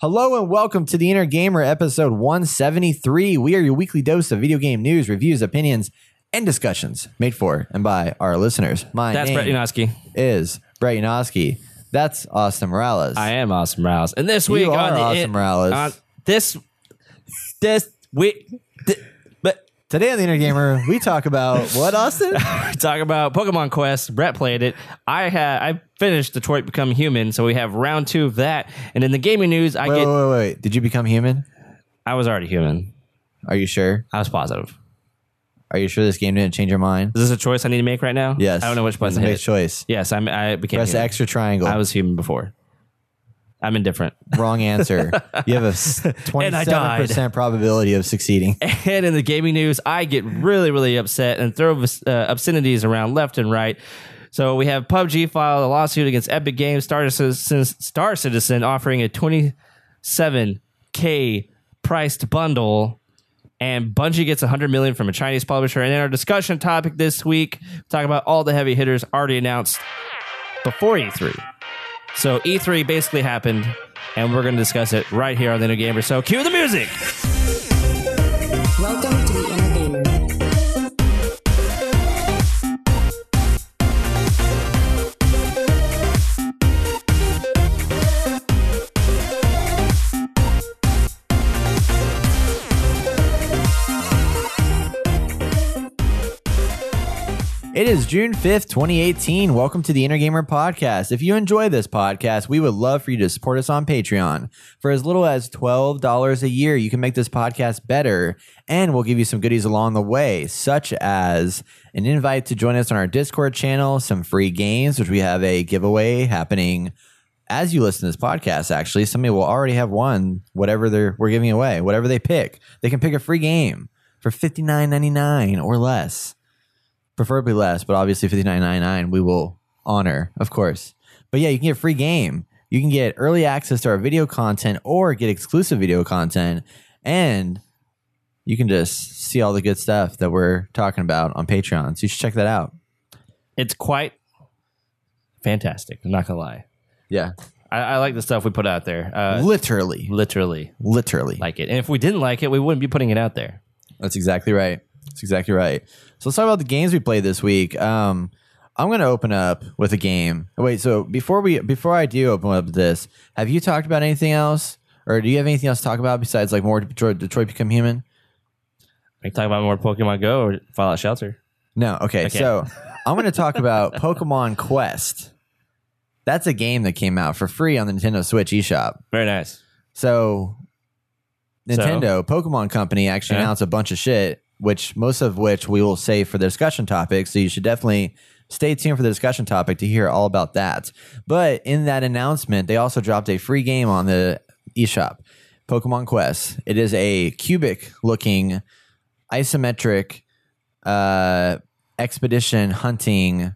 Hello and welcome to the Inner Gamer episode 173. We are your weekly dose of video game news, reviews, opinions, and discussions made for and by our listeners. That's Brett Yanofsky. Is Brett Yanofsky. That's Austin Morales. I am Austin Morales. And this week you are on Austin Morales. Today on the Inner Gamer, we talk about what, Austin? We talk about Pokemon Quest. Brett played it. I finished Detroit Become Human, so we have round 2 of that. And in the gaming news, Wait. Did you become human? I was already human. Are you sure? I was positive. Are you sure this game didn't change your mind? Is this a choice I need to make right now? Yes. I don't know which button to Make hit. choice. Yes, I became Press human. extra triangle. I was human before. I'm indifferent. Wrong answer. You have a 27% probability of succeeding. And in the gaming news, I get really, really upset and throw obscenities around left and right. So we have PUBG filed a lawsuit against Epic Games, Star Citizen offering a $27K priced bundle, and Bungie gets $100 million from a Chinese publisher. And in our discussion topic this week, talk about all the heavy hitters already announced before E3. So E3 basically happened, and we're going to discuss it right here on the Inner Gamer. So cue the music. Welcome to the Inner Gamer. It is June 5th, 2018. Welcome to the Inner Gamer Podcast. If you enjoy this podcast, we would love for you to support us on Patreon. For as little as $12 a year, you can make this podcast better, and we'll give you some goodies along the way, such as an invite to join us on our Discord channel, some free games, which we have a giveaway happening as you listen to this podcast, actually. Somebody will already have won whatever we're giving away, whatever they pick. They can pick a free game for $59.99 or less. Preferably less, but obviously $59.99 we will honor, of course. But yeah, you can get a free game. You can get early access to our video content or get exclusive video content. And you can just see all the good stuff that we're talking about on Patreon. So you should check that out. It's quite fantastic. I'm not going to lie. Yeah. I like the stuff we put out there. Literally. Like it. And if we didn't like it, we wouldn't be putting it out there. That's exactly right. That's exactly right. So let's talk about the games we played this week. I'm going to open up with a game. Wait, so before I do open up this, have you talked about anything else, or do you have anything else to talk about besides like more Detroit Become Human? We can talk about more Pokemon Go or Fallout Shelter. No, okay. So I'm going to talk about Pokemon Quest. That's a game that came out for free on the Nintendo Switch eShop. Very nice. So Nintendo, Pokemon Company actually announced a bunch of shit, most of which we will save for the discussion topic. So you should definitely stay tuned for the discussion topic to hear all about that. But in that announcement, they also dropped a free game on the eShop, Pokemon Quest. It is a cubic-looking, isometric expedition hunting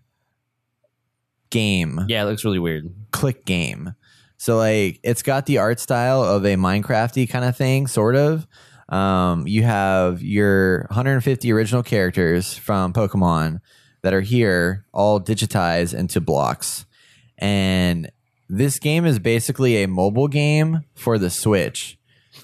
game. Yeah, it looks really weird. Click game. So like it's got the art style of a Minecraft-y kind of thing, sort of. You have your 150 original characters from Pokemon that are here, all digitized into blocks. And this game is basically a mobile game for the Switch.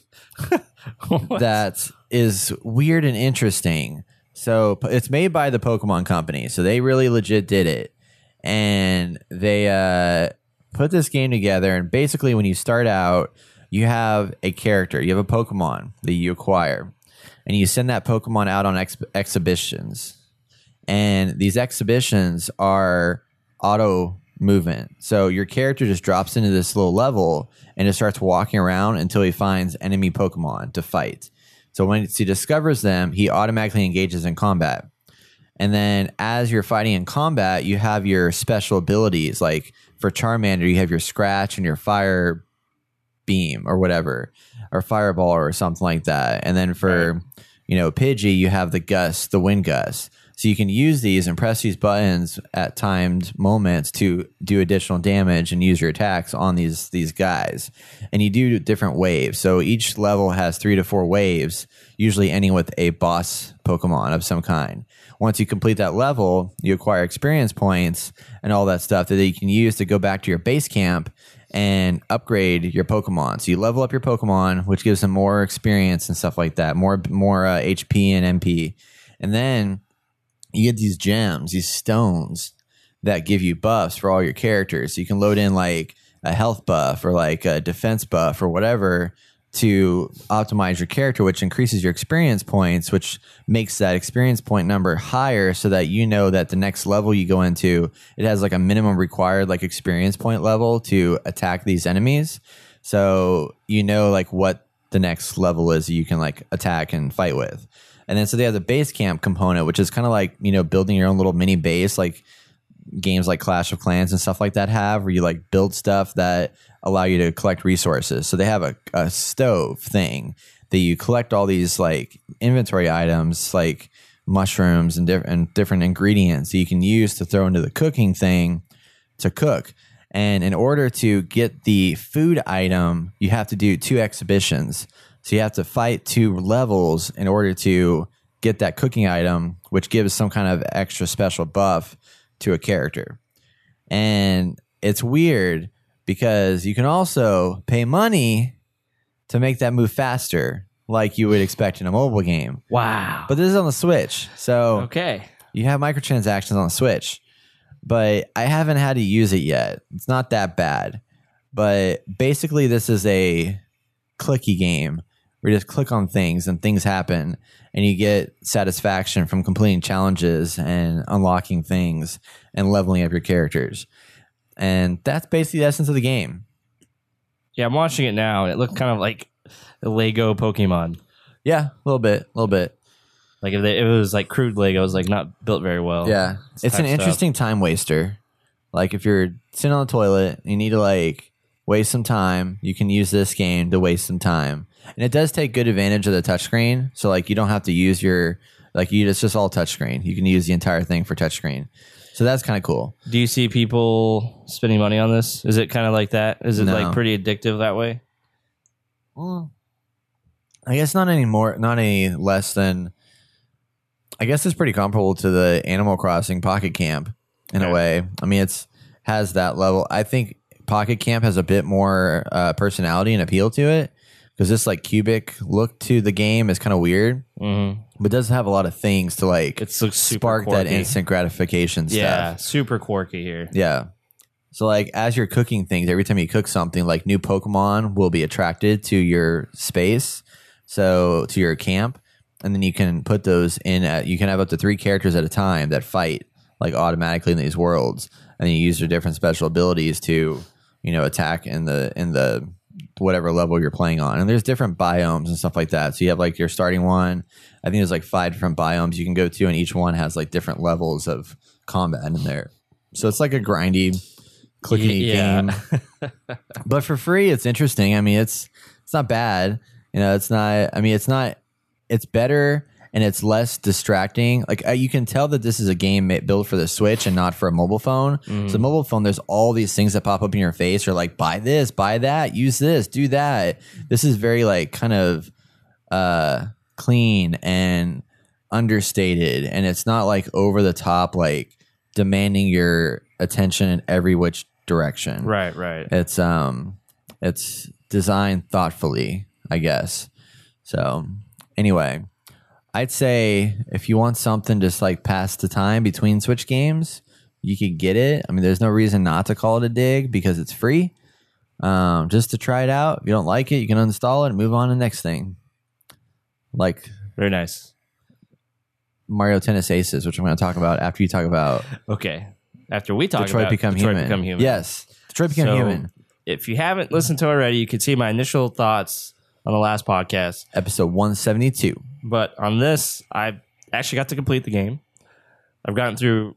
That is weird and interesting. So it's made by the Pokemon Company, so they really legit did it. And they put this game together, and basically when you start out, you have a character, you have a Pokemon that you acquire, and you send that Pokemon out on exhibitions. And these exhibitions are auto movement. So your character just drops into this little level and just starts walking around until he finds enemy Pokemon to fight. So once he discovers them, he automatically engages in combat. And then as you're fighting in combat, you have your special abilities. Like for Charmander, you have your Scratch and your Fire Beam or whatever, or Fireball or something like that. And then for, Pidgey, you have the Gust, the Wind Gust. So you can use these and press these buttons at timed moments to do additional damage and use your attacks on these guys. And you do different waves. So each level has 3 to 4 waves, usually ending with a boss Pokemon of some kind. Once you complete that level, you acquire experience points and all that stuff that you can use to go back to your base camp and upgrade your Pokemon. So you level up your Pokemon, which gives them more experience and stuff like that, more HP and MP. And then you get these gems, these stones that give you buffs for all your characters. So you can load in like a health buff or like a defense buff or whatever to optimize your character, which increases your experience points, which makes that experience point number higher so that you know that the next level you go into, it has like a minimum required like experience point level to attack these enemies. So you know like what the next level is you can like attack and fight with. And then so they have the base camp component, which is kind of like, building your own little mini base, like games like Clash of Clans and stuff like that have, where you like build stuff that allow you to collect resources. So they have a stove thing that you collect all these like inventory items like mushrooms and different ingredients that you can use to throw into the cooking thing to cook. And in order to get the food item, you have to do 2 exhibitions. So you have to fight 2 levels in order to get that cooking item, which gives some kind of extra special buff to a character. And it's weird because you can also pay money to make that move faster, like you would expect in a mobile game. Wow. But this is on the Switch. So Okay. you have microtransactions on the Switch, but I haven't had to use it yet. It's not that bad. But basically, this is a clicky game where you just click on things and things happen, and you get satisfaction from completing challenges and unlocking things and leveling up your characters. And that's basically the essence of the game. Yeah, I'm watching it now, and it looked kind of like the Lego Pokemon. Yeah, a little bit. Like if it was like crude Legos, like not built very well. Yeah, it's an interesting time waster. Like if you're sitting on the toilet, you need to like waste some time, you can use this game to waste some time. And it does take good advantage of the touchscreen. So like you don't have to use it's just all touchscreen. You can use the entire thing for touchscreen. So that's kind of cool. Do you see people spending money on this? Is it kind of like that? Is it like pretty addictive that way? Well, I guess not any less than, I guess it's pretty comparable to the Animal Crossing Pocket Camp in a way. I mean, has that level. I think Pocket Camp has a bit more personality and appeal to it, because this like cubic look to the game is kind of weird, but does have a lot of things to like spark that instant gratification stuff. Yeah, super quirky here. Yeah. So like as you're cooking things, every time you cook something, like new Pokemon will be attracted to your space, so to your camp, and then you can put those in. You can have up to 3 characters at a time that fight like automatically in these worlds, and then you use their different special abilities to attack in the whatever level you're playing on. And there's different biomes and stuff like that. So you have like your starting one. I think there's like 5 different biomes you can go to, and each one has like different levels of combat in there. So it's like a grindy, clicky game. But for free, it's interesting. I mean, it's not bad. It's not. I mean, it's not. It's better and it's less distracting. Like you can tell that this is a game built for the Switch and not for a mobile phone. So mobile phone, there's all these things that pop up in your face. Or like, buy this, buy that, use this, do that. This is very like kind of clean and understated, and it's not like over the top, like demanding your attention in every which direction. Right. It's designed thoughtfully, I guess. So anyway, I'd say if you want something just like pass the time between Switch games, you could get it. I mean, there's no reason not to call it a dig because it's free. Just to try it out. If you don't like it, you can uninstall it and move on to the next thing. Like very nice Mario Tennis Aces, which I'm going to talk about after you talk about. Okay. After we talk Detroit about Become Detroit Human. Become Human. Yes. Detroit Become Human. If you haven't listened to it already, you can see my initial thoughts on the last podcast. Episode 172. But on this, I actually got to complete the game. I've gotten through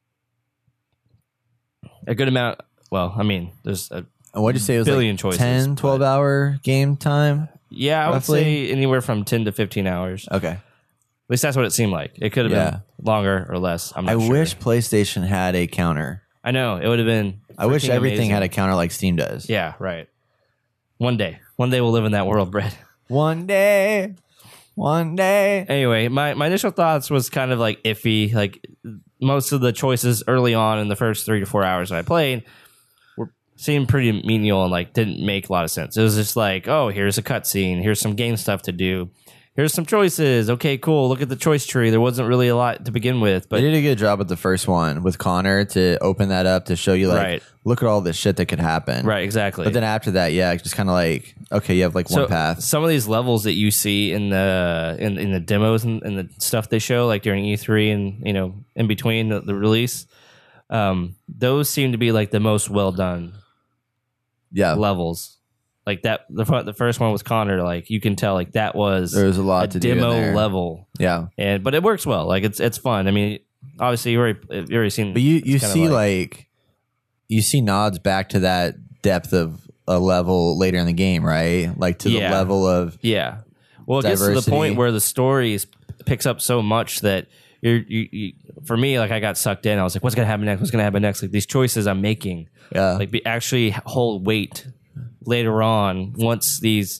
a good amount. Well, I mean, there's a what'd you say? It was billion like choices, 10, 12 hour game time? Yeah, I roughly? would say anywhere from 10 to 15 hours. Okay. At least that's what it seemed like. It could have been longer or less. I'm not sure. I wish PlayStation had a counter. I know. It would have been I wish everything amazing. had a counter like Steam does. Yeah, right. One day we'll live in that world, Brett. One day. Anyway, my initial thoughts was kind of like iffy. Like most of the choices early on in the first 3 to 4 hours that I played were seemed pretty menial and like didn't make a lot of sense. It was just like, oh, here's a cutscene, here's some game stuff to do, here's some choices. Okay, cool. Look at the choice tree. There wasn't really a lot to begin with, but They did a good job with the first one with Connor to open that up to show you like, Right. look at all this shit that could happen. right, exactly. But then after that, yeah, just kind of like, okay, you have like one path. Some of these levels that you see in the in the demos and the stuff they show, like during E3 and in between the release, those seem to be like the most well done Yeah. levels. Like that, the first one was Connor. Like you can tell, like that was There was a lot to do in demo there. level, Yeah. but it works well. Like it's fun. I mean, obviously you already seen, But you it's kinda see like you see nods back to that depth of a level later in the game, right? Like to the Yeah. level of yeah. Well, it gets to the Diversity. point where the story picks up so much that you for me, like I got sucked in. I was like, what's gonna happen next? What's gonna happen next? Like these choices I'm making, yeah. like actually hold weight later on once these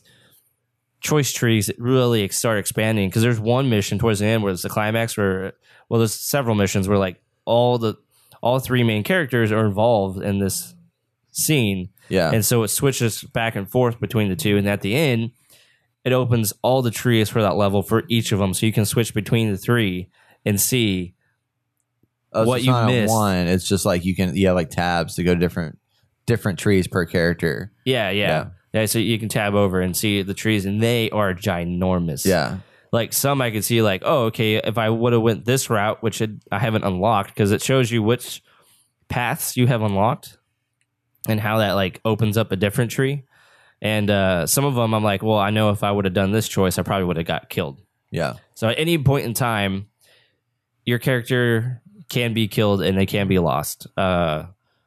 choice trees really start expanding. Because there's one mission towards the end where it's the climax where, well, there's several missions where like all three main characters are involved in this scene. Yeah. And so it switches back and forth between the two. And at the end, it opens all the trees for that level for each of them. So you can switch between the three and see Oh, so what it's you not on missed. one. It's just like you have like tabs to go to different trees per character. Yeah. So you can tab over and see the trees, and they are ginormous. Yeah. Like some I could see like, oh, okay, if I would have went this route, which I haven't unlocked, because it shows you which paths you have unlocked and how that like opens up a different tree. And some of them I'm like, well, I know if I would have done this choice, I probably would have got killed. Yeah. So at any point in time, your character can be killed and they can be lost. I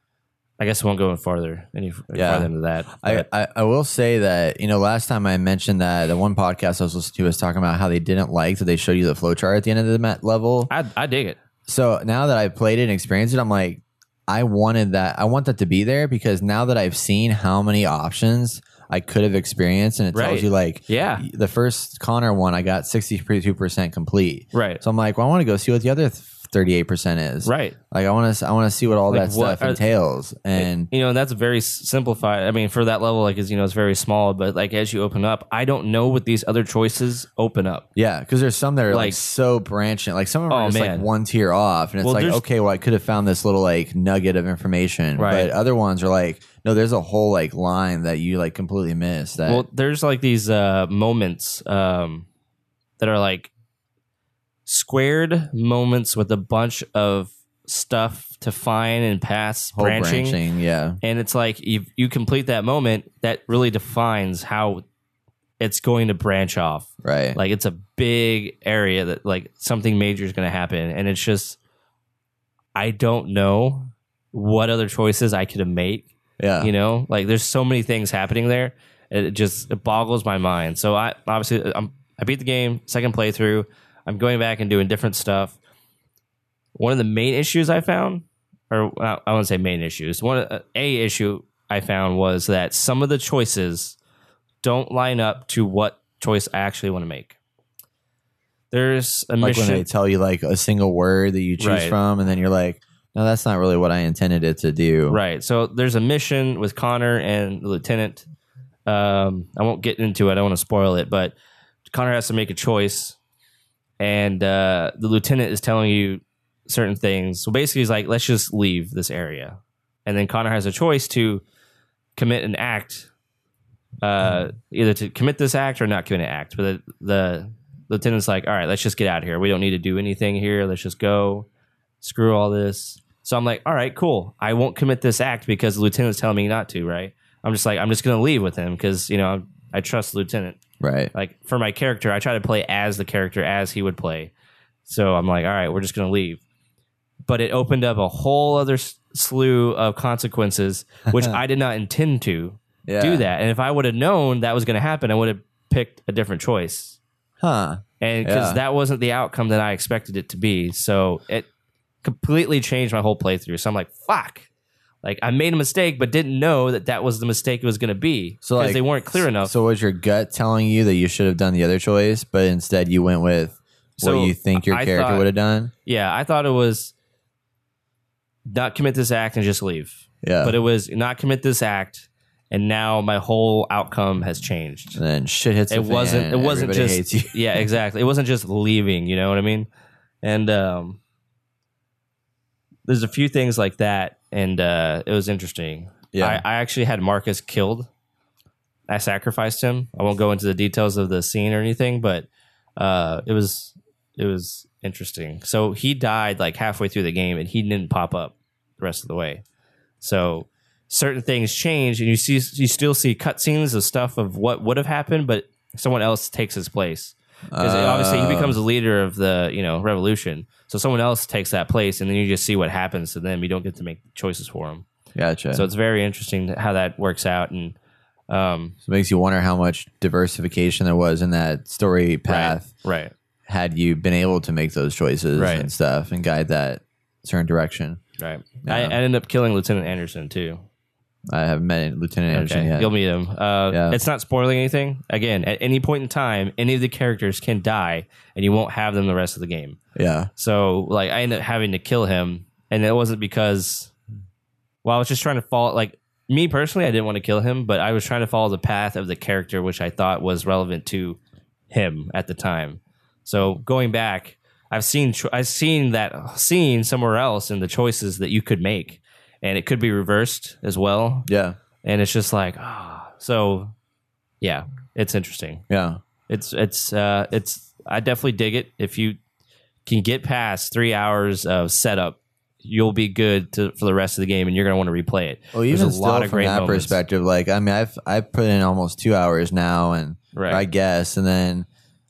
guess I won't go any farther into that. But I will say that, last time I mentioned that the one podcast I was listening to was talking about how they didn't like that they showed you the flowchart at the end of the level. I dig it. So now that I've played it and experienced it, I'm like, I want that to be there because now that I've seen how many options I could have experienced, and it tells Right. you like, Yeah. the first Connor one, I got 62% complete. Right. So I'm like, well, I want to go see what the other 38% is. Right. Like I want to see what all Like, that stuff what are- entails. And And that's very simplified. I mean, for that level, like, it's very small, but like as you open up, I don't know what these other choices open up. yeah, because there's some that are like Like- so branching. Like some of them Oh, are just like man. one tier off, and it's Well, like, there's- okay, well, I could have found this little like nugget of information, Right. but other ones are like, no, there's a whole like line that you like completely missed. That Well, there's like these moments that are like squared moments with a bunch of stuff to find and paths whole branching. yeah, And it's like you complete that moment, that really defines how it's going to branch off. right, Like it's a big area that like something major is going to happen, and it's just I don't know what other choices I could have made. yeah, Like there's so many things happening there. It boggles my mind. So I beat the game, second playthrough. I'm going back and doing different stuff. One of the main issues I found, or I wouldn't say main issues. A issue I found was that some of the choices don't line up to what choice I actually want to make. There's a like mission. when they tell you like a single word that you choose Right. from, and then you're like, no, that's not really what I intended it to do. Right. So there's a mission with Connor and the lieutenant. I won't get into it. I don't want to spoil it, but Connor has to make a choice, and the lieutenant is telling you certain things. So basically, he's like, let's just leave this area. And then Connor has a choice to commit an act, either to commit this act or not commit an act. But the lieutenant's like, all right, let's just get out of here. We don't need to do anything here. Let's just go. Screw all this. So I'm like, all right, cool. I won't commit this act because the lieutenant's telling me not to, right? I'm just going to leave with him because, I trust the lieutenant. Right. Like for my character, I try to play as the character as he would play. So I'm like, all right, we're just going to leave. But it opened up a whole other slew of consequences, which I did not intend to Yeah. do that. And if I would have known that was going to happen, I would have picked a different choice. Huh. And because Yeah. that wasn't the outcome that I expected it to be. So it completely changed my whole playthrough. So I'm like, fuck. Like I made a mistake, but didn't know that was the mistake it was going to be. So because like they weren't clear enough. So was your gut telling you that you should have done the other choice, but instead you went with what So you think your I character thought- would have done? Yeah, I thought it was not commit this act and just leave. Yeah. But it was not commit this act, and now my whole outcome has changed. And then shit hits the fan. It wasn't everybody just hates you. yeah, exactly. It wasn't just leaving, you know what I mean? And there's a few things like that, and it was interesting. Yeah. I actually had Marcus killed. I sacrificed him. I won't go into the details of the scene or anything, but it was interesting. So he died like halfway through the game, and he didn't pop up the rest of the way. So certain things change, and you still see cutscenes of stuff of what would have happened, but someone else takes his place. Because obviously he becomes the leader of the revolution. So someone else takes that place, and then you just see what happens to them. You don't get to make choices for them. Gotcha. So it's very interesting how that works out, and so it makes you wonder how much diversification there was in that story path. Right. Had you been able to make those choices and stuff and guide that certain direction. Right. Yeah. I ended up killing Lieutenant Anderson too. I haven't met Lieutenant Anderson yet. You'll meet him. It's not spoiling anything. Again, at any point in time, any of the characters can die, and you won't have them the rest of the game. Yeah. So, like, I ended up having to kill him, and it wasn't because, I was just trying to follow. Like, me personally, I didn't want to kill him, but I was trying to follow the path of the character, which I thought was relevant to him at the time. So, going back, I've seen that scene somewhere else in the choices that you could make. And it could be reversed as well. Yeah. And it's just like, so yeah, it's interesting. Yeah. It's I definitely dig it. If you can get past 3 hours of setup, you'll be good for the rest of the game, and you're going to want to replay it. Well, even still from that perspective, like, I mean, I've put in almost 2 hours now, and I guess, and then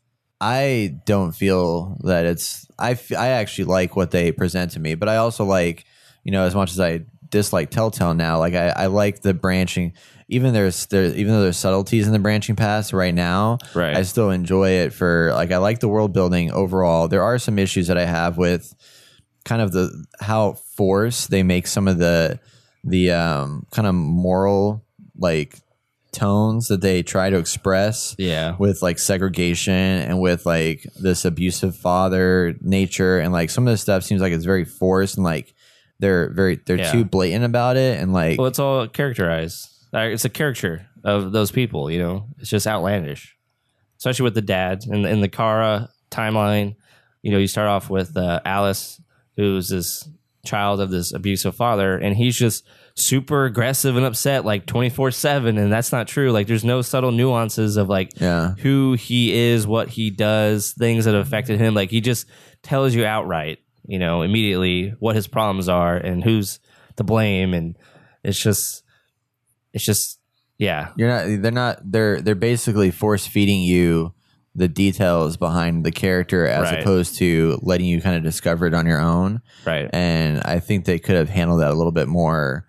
I don't feel that I actually like what they present to me, but I also like, as much as I dislike Telltale now, like I like the branching. Even though there's subtleties in the branching paths right now, I still enjoy it for, like, I like the world building overall. There are some issues that I have with kind of how forced they make some of the kind of moral, like, tones that they try to express with, like, segregation and with, like, this abusive father nature, and, like, some of this stuff seems like it's very forced, and, like, they're too blatant about it, and, like, well, it's all characterized. It's a caricature of those people. It's just outlandish, especially with the dad in the Kara timeline. You start off with Alice, who's this child of this abusive father, and he's just super aggressive and upset, like 24/7, and that's not true. Like, there's no subtle nuances of, like, who he is, what he does, things that have affected him. Like, he just tells you outright, immediately what his problems are and who's to blame, and it's just they're basically force feeding you the details behind the character as opposed to letting you kind of discover it on your own. Right. And I think they could have handled that a little bit more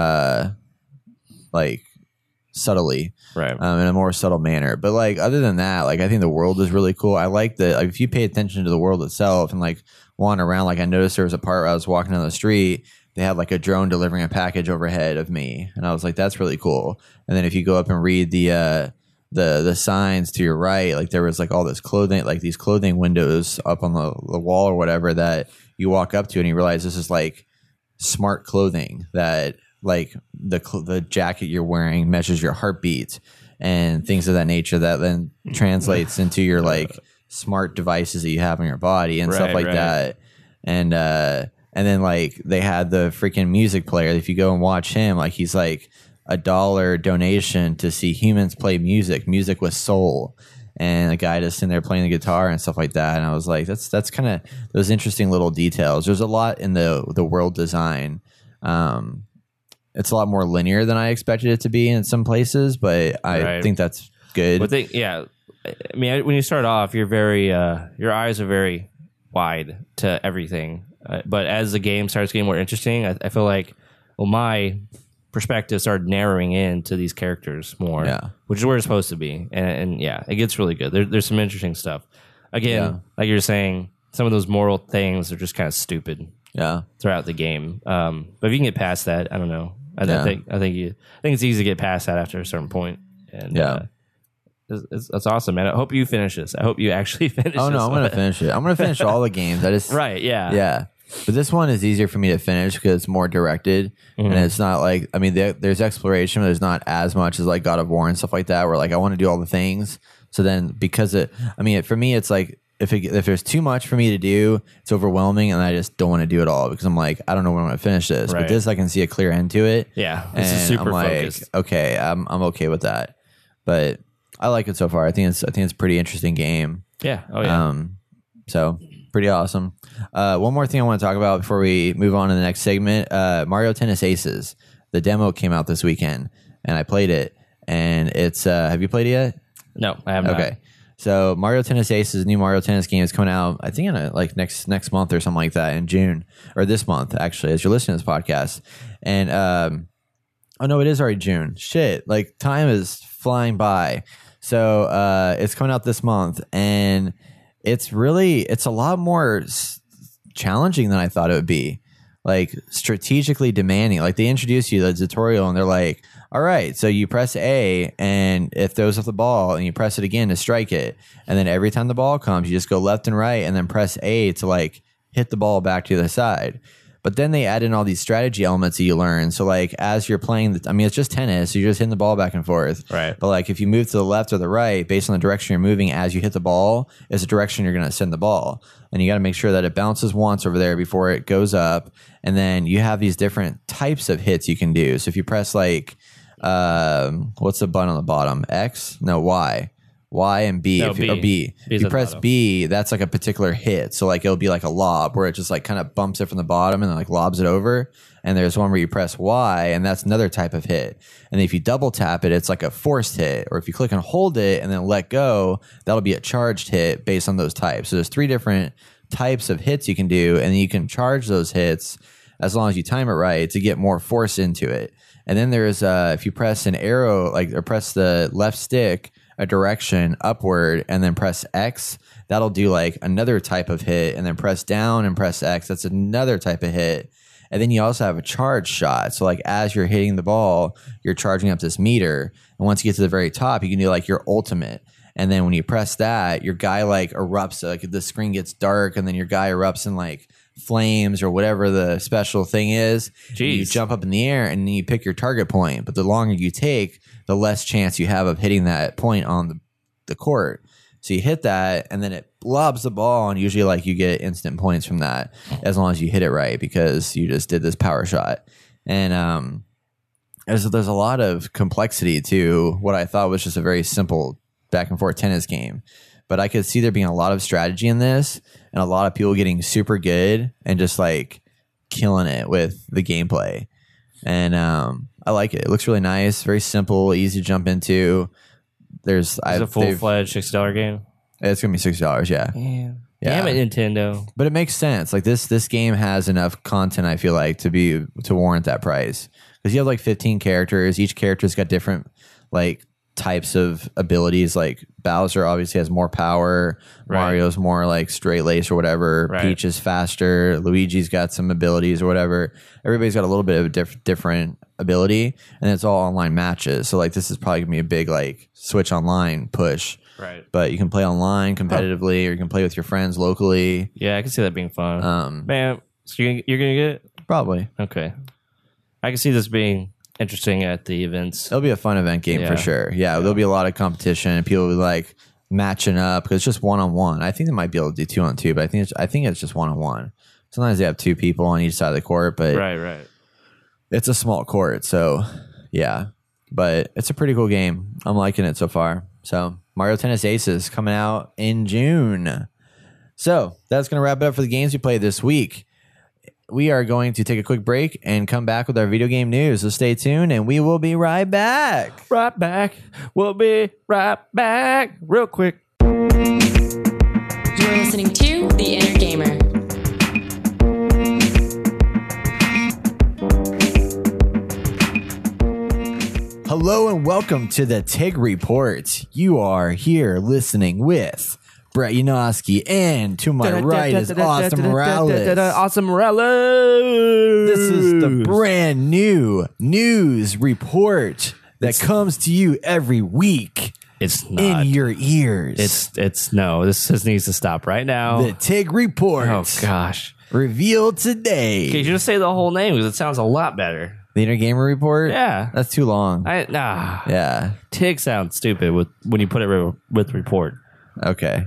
like subtly, in a more subtle manner. But, like, other than that, like, I think the world is really cool. I like like, if you pay attention to the world itself and, like, wander around, like, I noticed there was a part where I was walking down the street, they had, like, a drone delivering a package overhead of me, and I was like, that's really cool. And then if you go up and read the signs to your right, like, there was, like, all this clothing, like, these clothing windows up on the wall or whatever that you walk up to, and you realize this is, like, smart clothing that, like, the jacket you're wearing measures your heartbeat and things of that nature that then translates into your, like, smart devices that you have on your body and stuff like that. And then, like, they had the freaking music player. If you go and watch him, like, he's like $1 donation to see humans play music with soul. And a guy just sitting there playing the guitar and stuff like that. And I was like, that's kind of those interesting little details. There's a lot in the world design. It's a lot more linear than I expected it to be in some places, but I think that's good. But I mean, when you start off, you're very your eyes are very wide to everything. But as the game starts getting more interesting, I feel like, my perspective started narrowing in to these characters more, which is where it's supposed to be. And it gets really good. There's some interesting stuff. Again, like you're saying, some of those moral things are just kind of stupid throughout the game. But if you can get past that, I don't know. I think it's easy to get past that after a certain point. And that's awesome, man. I hope you finish this. I hope you actually finish this. Oh, no, I'm going to finish it. I'm going to finish all the games. I just... Right, yeah. Yeah. But this one is easier for me to finish because it's more directed, and it's not like, I mean, there's exploration, but there's not as much as like God of War and stuff like that, where like I want to do all the things. So then because for me, it's like if there's too much for me to do, it's overwhelming, and I just don't want to do it all because I'm like, I don't know when I'm going to finish this. Right. But this, I can see a clear end to it. Yeah, this is super I'm like, focused. okay, I'm okay with that. But I like it so far. I think it's a pretty interesting game. Yeah. Oh yeah. So pretty awesome. One more thing I want to talk about before we move on to the next segment. Mario Tennis Aces. The demo came out this weekend, and I played it. And it's have you played it yet? No, I have not. Okay. So Mario Tennis Aces, new Mario Tennis game, is coming out, I think, in like next month or something like that, in June, or this month actually, as you're listening to this podcast. And oh no, it is already June. Shit, like time is flying by. So it's coming out this month, and it's a lot more challenging than I thought it would be. Like strategically demanding. Like they introduce you to the tutorial, and they're like, all right, so you press A, and it throws off the ball, and you press it again to strike it. And then every time the ball comes, you just go left and right, and then press A to like hit the ball back to the side. But then they add in all these strategy elements that you learn. So like as you're playing, it's just tennis, so you're just hitting the ball back and forth. Right. But like if you move to the left or the right, based on the direction you're moving as you hit the ball, is the direction you're going to send the ball. And you got to make sure that it bounces once over there before it goes up. And then you have these different types of hits you can do. So if you press like, what's the button on the bottom? X? No, Y. Y and B. No, If you, B. or B. If you press bottom. B, that's like a particular hit. So like it'll be like a lob where it just like kind of bumps it from the bottom and then like lobs it over. And there's one where you press Y, and that's another type of hit. And if you double tap it, it's like a forced hit. Or if you click and hold it and then let go, that'll be a charged hit based on those types. So there's 3 different types of hits you can do, and you can charge those hits as long as you time it right to get more force into it. And then there's if you press an arrow, like, or press the left stick a direction upward and then press X, that'll do like another type of hit. And then press down and press X, that's another type of hit. And then you also have a charge shot. So like as you're hitting the ball, you're charging up this meter. And once you get to the very top, you can do like your ultimate. And then when you press that, your guy like erupts, like the screen gets dark, and then your guy erupts in like flames or whatever the special thing is. Jeez. You jump up in the air and then you pick your target point. But the longer you take, the less chance you have of hitting that point on the court. So you hit that, and then it lobs the ball, and usually like you get instant points from that as long as you hit it right because you just did this power shot. And there's a lot of complexity to what I thought was just a very simple back and forth tennis game. But I could see there being a lot of strategy in this, and a lot of people getting super good and just like killing it with the gameplay. And I like it. It looks really nice, very simple, easy to jump into. It's a full-fledged $6 game. It's gonna be $6. Yeah. Damn it, Nintendo. But it makes sense. Like this game has enough content, I feel like, to warrant that price, because you have like 15 characters. Each character's got different like types of abilities. Like Bowser obviously has more power. Right. Mario's more like straight lace or whatever. Right. Peach is faster. Luigi's got some abilities or whatever. Everybody's got a little bit of a different ability, and it's all online matches. So like this is probably gonna be a big like Switch Online push. Right. But you can play online competitively, or you can play with your friends locally. Yeah, I can see that being fun. Man, so you're gonna get it? Probably. Okay. I can see this being interesting at the events. It'll be a fun event game for sure. Yeah, there'll be a lot of competition, and people will be like matching up because it's just 1-on-1. I think they might be able to do 2-on-2, but I think it's just 1-on-1. Sometimes they have 2 people on each side of the court, but Right. it's a small court, so yeah. But it's a pretty cool game. I'm liking it so far. So Mario Tennis Aces coming out in June. So that's going to wrap it up for the games we played this week. We are going to take a quick break and come back with our video game news. So stay tuned, and we will be right back. Right back. We'll be right back real quick. You're listening to The Inner Gamer. Hello and welcome to the TIG Report. You are here listening with Brett Yanofsky, and to my right is Austin Morales. Austin Morales. This is the brand new news report that comes to you every week It's not. in your ears. It's no. This needs to stop right now. the TIG Report. Oh gosh. Revealed today. Okay, you should just say the whole name because it sounds a lot better. The Inner Gamer Report? Yeah. That's too long. Yeah. Yeah. TIG sounds stupid when you put it with report. Okay.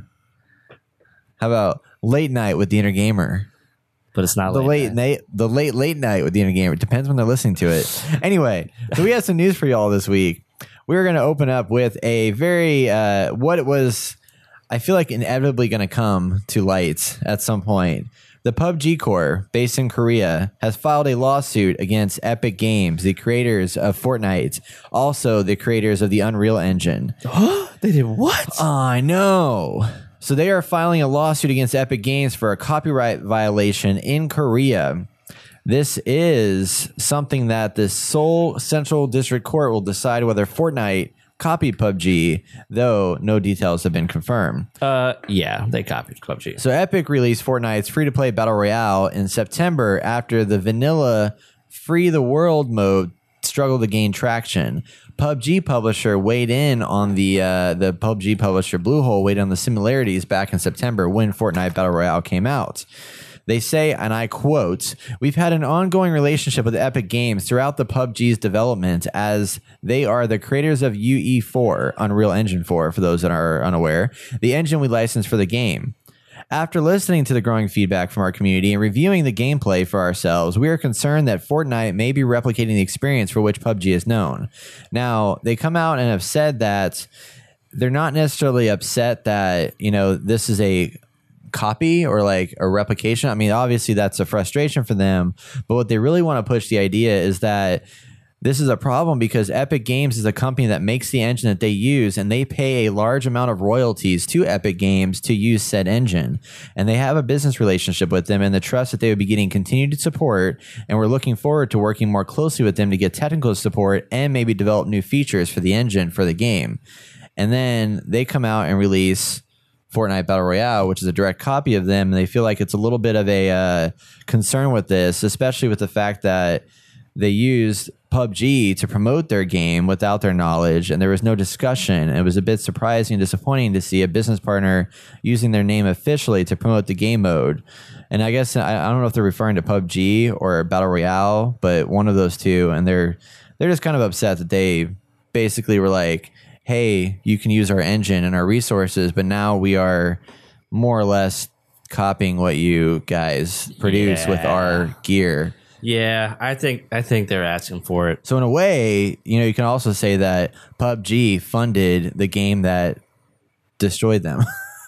How about Late Night with the Inner Gamer? But it's not The late night. late night with the Inner Gamer. It depends when they're listening to it. Anyway, so we have some news for y'all this week. We're going to open up with a very what it was. I feel like inevitably going to come to light at some point. The PUBG Corps, based in Korea, has filed a lawsuit against Epic Games, the creators of Fortnite, also the creators of the Unreal Engine. They did what? I know. So they are filing a lawsuit against Epic Games for a copyright violation in Korea. This is something that the Seoul Central District Court will decide whether Fortnite copied PUBG, though no details have been confirmed. Yeah, they copied PUBG. So Epic released Fortnite's free-to-play Battle Royale in September after the vanilla Free the World mode struggled to gain traction. PUBG publisher weighed in on the PUBG publisher Bluehole weighed on the similarities back in September when Fortnite Battle Royale came out. They say, and I quote, "We've had an ongoing relationship with Epic Games throughout the PUBG's development as they are the creators of UE4, Unreal Engine 4, for those that are unaware, the engine we licensed for the game. After listening to the growing feedback from our community and reviewing the gameplay for ourselves, we are concerned that Fortnite may be replicating the experience for which PUBG is known." Now, they come out and have said that they're not necessarily upset that, this is a copy or like a replication. I mean, obviously that's a frustration for them, but what they really want to push the idea is that this is a problem because Epic Games is a company that makes the engine that they use, and they pay a large amount of royalties to Epic Games to use said engine. And they have a business relationship with them and the trust that they would be getting continued support. And we're looking forward to working more closely with them to get technical support and maybe develop new features for the engine for the game. And then they come out and release Fortnite Battle Royale, which is a direct copy of them. And they feel like it's a little bit of a concern with this, especially with the fact that they used PUBG to promote their game without their knowledge, and there was no discussion. It was a bit surprising and disappointing to see a business partner using their name officially to promote the game mode. And I guess I don't know if they're referring to PUBG or Battle Royale, but one of those two. And they're just kind of upset that they basically were like, "Hey, you can use our engine and our resources, but now we are more or less copying what you guys produce with our gear." Yeah, I think they're asking for it. So in a way, you can also say that PUBG funded the game that destroyed them.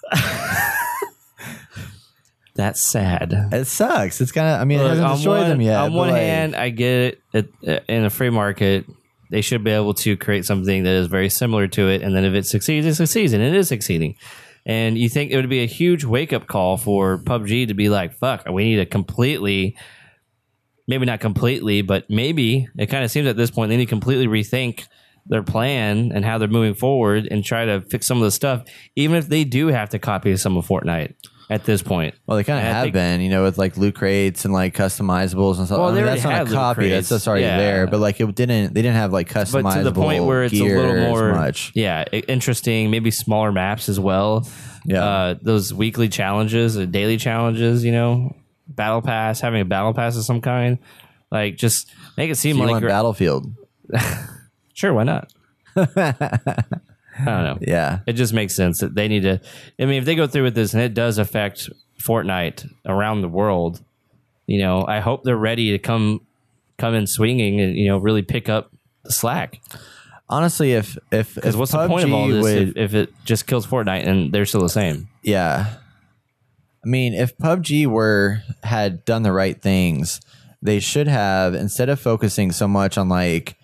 That's sad. It sucks. It's kind of, it hasn't destroyed them yet. On one hand, I get it. In a free market, they should be able to create something that is very similar to it. And then if it succeeds, it succeeds. And it is succeeding. And you think it would be a huge wake-up call for PUBG to be like, fuck, we need to completely... Maybe not completely, but maybe it kind of seems at this point they need to completely rethink their plan and how they're moving forward and try to fix some of the stuff, even if they do have to copy some of Fortnite at this point. Well, they kind of have been, with like loot crates and like customizables and stuff. Well, that's not a copy. That's just already there. But like they didn't have like customizable but to the point where it's a little more much. Yeah, interesting. Maybe smaller maps as well. Yeah, those weekly challenges or daily challenges. Battle pass, having a battle pass of some kind, like just make it seem so you like want Battlefield. Sure, why not? I don't know. Yeah, it just makes sense that they need to. I mean, if they go through with this and it does affect Fortnite around the world, I hope they're ready to come in swinging and really pick up the slack. Honestly, if what's the point of all this if it just kills Fortnite and they're still the same? Yeah. I mean, if PUBG had done the right things, they should have, instead of focusing so much on like,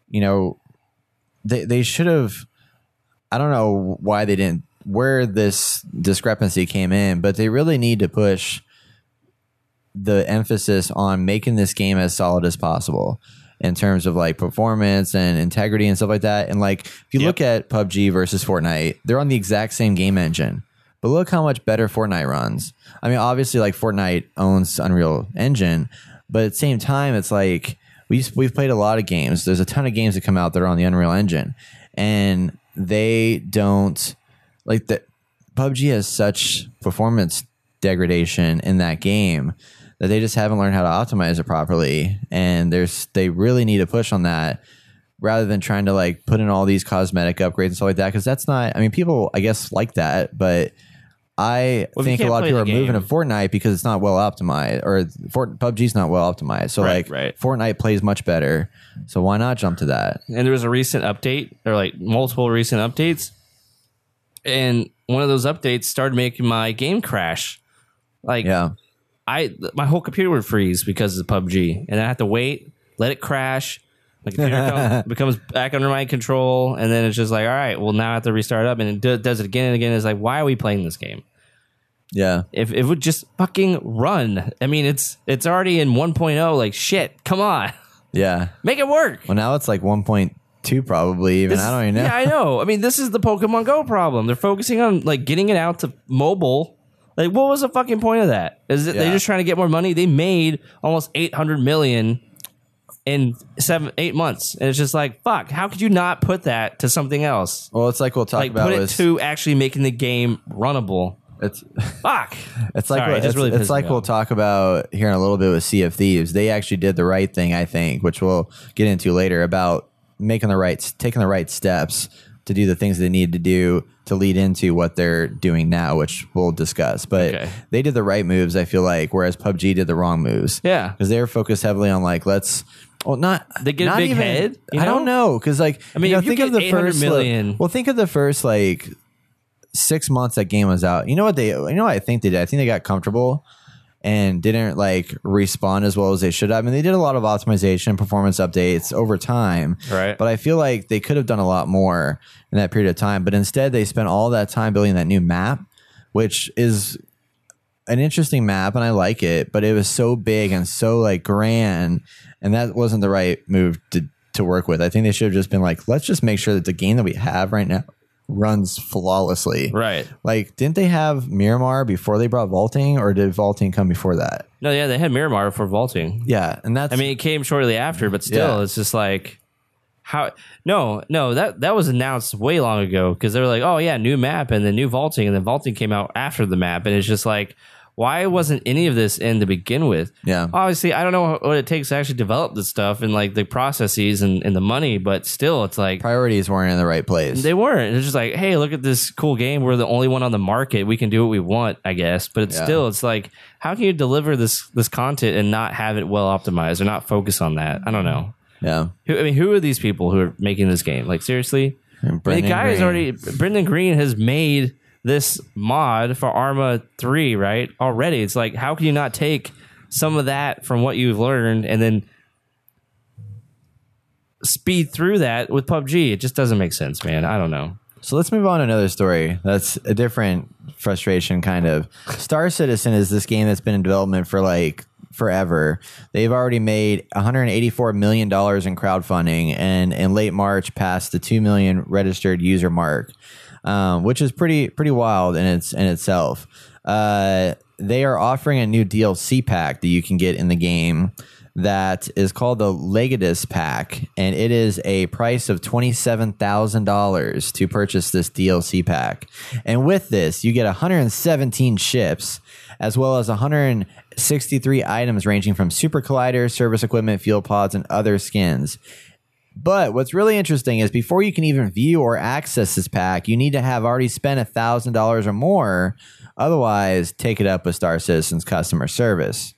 they should have, I don't know why they didn't, where this discrepancy came in, but they really need to push the emphasis on making this game as solid as possible in terms of like performance and integrity and stuff like that. And like, if you look at PUBG versus Fortnite, they're on the exact same game engine. But look how much better Fortnite runs. I mean, obviously, like Fortnite owns Unreal Engine, but at the same time, it's like we've played a lot of games. There's a ton of games that come out that are on the Unreal Engine, and they don't like that. PUBG has such performance degradation in that game that they just haven't learned how to optimize it properly. And they really need to push on that rather than trying to like put in all these cosmetic upgrades and stuff like that. Because that's not, I mean, people, I guess, like that, but I think a lot of people are moving to Fortnite because it's not well optimized, or PUBG's not well optimized. So Fortnite plays much better. So why not jump to that? And there was a recent update, or like multiple recent updates, and one of those updates started making my game crash. Like, my whole computer would freeze because of PUBG, and I have to wait, let it crash. The computer becomes back under my control, and then it's just like, all right, well, now I have to restart up, and it does it again and again. It's like, why are we playing this game? Yeah. If it would just fucking run. I mean, it's already in 1.0. Like, shit, come on. Yeah. Make it work. Well, now it's like 1.2 probably even. I don't even know. Yeah, I know. I mean, this is the Pokemon Go problem. They're focusing on like getting it out to mobile. Like, what was the fucking point of that? Is it they're just trying to get more money? They made almost $800 million in 8 months, and it's just like, fuck. How could you not put that to something else? Well, it's like we'll talk about. Put it to actually making the game runnable. It's fuck. It's like it's like we'll talk about here in a little bit with Sea of Thieves. They actually did the right thing, I think, which we'll get into later, about taking the right steps to do the things they need to do to lead into what they're doing now, which we'll discuss. But they did the right moves, I feel like, whereas PUBG did the wrong moves. Yeah, because they were focused heavily on like they get a big head. I don't know, because like, I mean, think of the first million. Well, think of the first like 6 months that game was out. You know what I think they did? I think they got comfortable and didn't like respond as well as they should have. I mean, they did a lot of optimization, performance updates over time. Right. But I feel like they could have done a lot more in that period of time. But instead, they spent all that time building that new map, which is an interesting map, and I like it. But it was so big and so like grand, and that wasn't the right move to work with. I think they should have just been like, let's just make sure that the game that we have right now runs flawlessly. Right. Like, didn't they have Miramar before they brought vaulting, or did vaulting come before that? No, yeah, they had Miramar for vaulting. Yeah, and that's, I mean, it came shortly after, but still, it's just like, how? No, that was announced way long ago, because they were like, oh yeah, new map and then new vaulting, and then vaulting came out after the map, and it's just like, why wasn't any of this in to begin with? Yeah. Obviously, I don't know what it takes to actually develop this stuff and like the processes and the money, but still, it's like priorities weren't in the right place. They weren't. It's just like, hey, look at this cool game. We're the only one on the market. We can do what we want, I guess. But it's like, how can you deliver this content and not have it well optimized or not focus on that? I don't know. Yeah. Who are these people who are making this game? Like, seriously? The guy is already, Brendan Green has made this mod for Arma 3, right? Already. It's like, how can you not take some of that from what you've learned and then speed through that with PUBG? It just doesn't make sense, man. I don't know. So let's move on to another story. That's a different frustration, kind of. Star Citizen is this game that's been in development for like forever. They've already made $184 million in crowdfunding, and in late March passed the 2 million registered user mark. Which is pretty wild in itself. They are offering a new DLC pack that you can get in the game that is called the Legatus Pack, and it is a price of $27,000 to purchase this DLC pack. And with this, you get 117 ships, as well as 163 items ranging from super colliders, service equipment, fuel pods, and other skins. But what's really interesting is before you can even view or access this pack, you need to have already spent $1,000 or more. Otherwise, take it up with Star Citizen's customer service.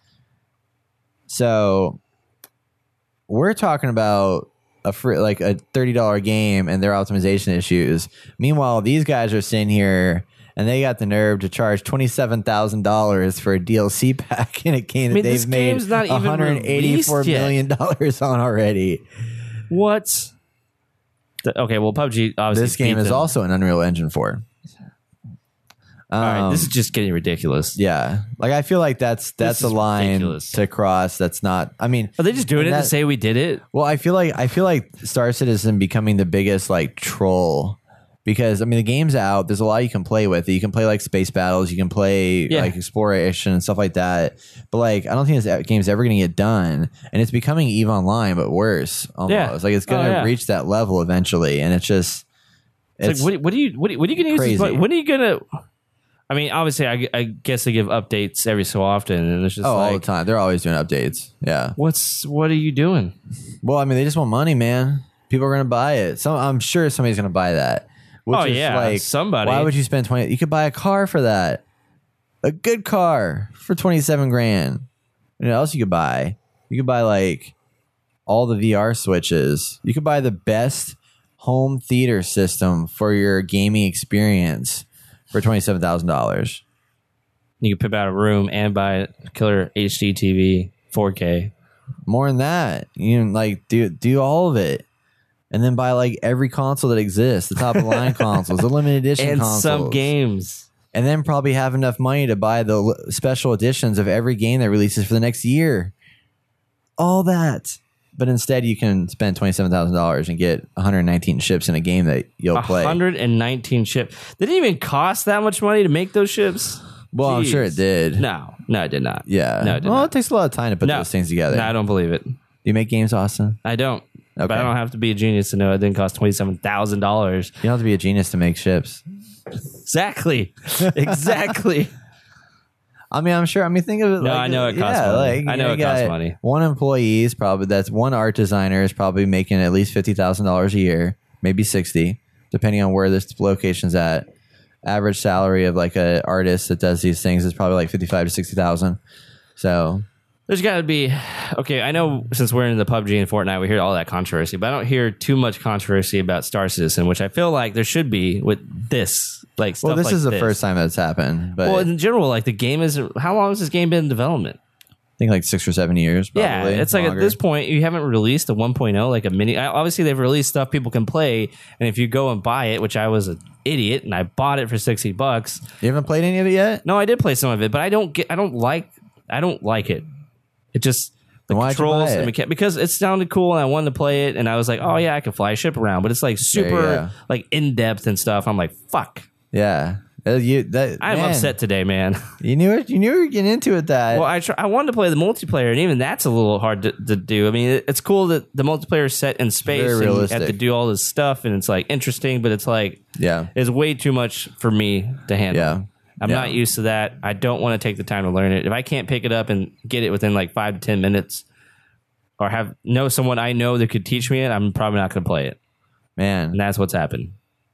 So we're talking about a $30 game and their optimization issues. Meanwhile, these guys are sitting here and they got the nerve to charge $27,000 for a DLC pack in a game that they've made $184 million on already. What? Okay, well, PUBG obviously. This game is also an Unreal Engine 4. All right, this is just getting ridiculous. Yeah, like I feel like that's a line ridiculous to cross. That's not. I mean, are they just doing it to say we did it? Well, I feel like Star Citizen becoming the biggest like troll. Because, I mean, the game's out. There's a lot you can play with. You can play, like, space battles. You can play, like, exploration and stuff like that. But, like, I don't think this game's ever going to get done. And it's becoming EVE Online, but worse, almost. Yeah. Like, it's going to reach that level eventually. And it's just... It's like, what are you going to use this money? When are you going to... I mean, obviously, I guess they give updates every so often, and it's just all the time. They're always doing updates. Yeah. what are you doing? Well, I mean, they just want money, man. People are going to buy it. I'm sure somebody's going to buy that. Which is like, somebody. why would you spend 20? You could buy a car for that. A good car for 27 grand. You know what else you could buy? You could buy like all the VR switches. You could buy the best home theater system for your gaming experience for $27,000. You could pimp out a room and buy a killer HD TV, 4K. More than that, you know, like do all of it, and then buy like every console that exists, the top of the line consoles, the limited edition And consoles, some games. and then probably have enough money to buy the special editions of every game that releases for the next year. All that. But instead, you can spend $27,000 and get 119 ships in a game that you'll play. 119 ships. They didn't even cost that much money to make those ships. Well, I'm sure it did. No, it did not. Yeah. No, it did well, not. it takes a lot of time to put those things together. No, I don't believe it. Do you make games, Austin? I don't. But Okay. I don't have to be a genius to know it didn't cost $27,000. You don't have to be a genius to make ships. Exactly. Exactly. I mean, I'm sure. I mean, think of it. No, like, I know it costs money. Like, I know it costs money. One employee is probably one art designer is probably making at least $50,000 a year, maybe 60, depending on where this location's at. Average salary of like a artist that does these things is probably like 55 to 60,000. So There's got to be, okay, I know since we're in the PUBG and Fortnite, we hear all that controversy, but I don't hear too much controversy about Star Citizen, which I feel like there should be with this. Like stuff well, this like is the this. first time that's happened. But Well, in general, like the game is, how long has this game been in development? I think like 6 or 7 years. Probably, Yeah, it's like at longer. this point, you haven't released a 1.0, like a mini. Obviously, they've released stuff people can play, and if you go and buy it, which I was an idiot, and I bought it for $60. You haven't played any of it yet? No, I did play some of it, but I don't like it. It just the Then why'd you controls buy it? and because it sounded cool and I wanted to play it, and I was like, oh yeah, I can fly a ship around, but it's like There you super go. like in depth and stuff. I'm like, fuck. Yeah. I'm Man, upset today, man. You knew it. You knew you were getting into it. That Well, I wanted to play the multiplayer, and even that's a little hard to do. I mean, it's cool that the multiplayer is set in space Very and you realistic. have to do all this stuff, and it's like interesting, but it's like yeah. it's way too much for me to handle. Yeah. I'm Yeah. not used to that. I don't want to take the time to learn it. If I can't pick it up and get it within like 5 to 10 minutes, or know someone I know that could teach me it, I'm probably not going to play it. Man, And that's what's happened.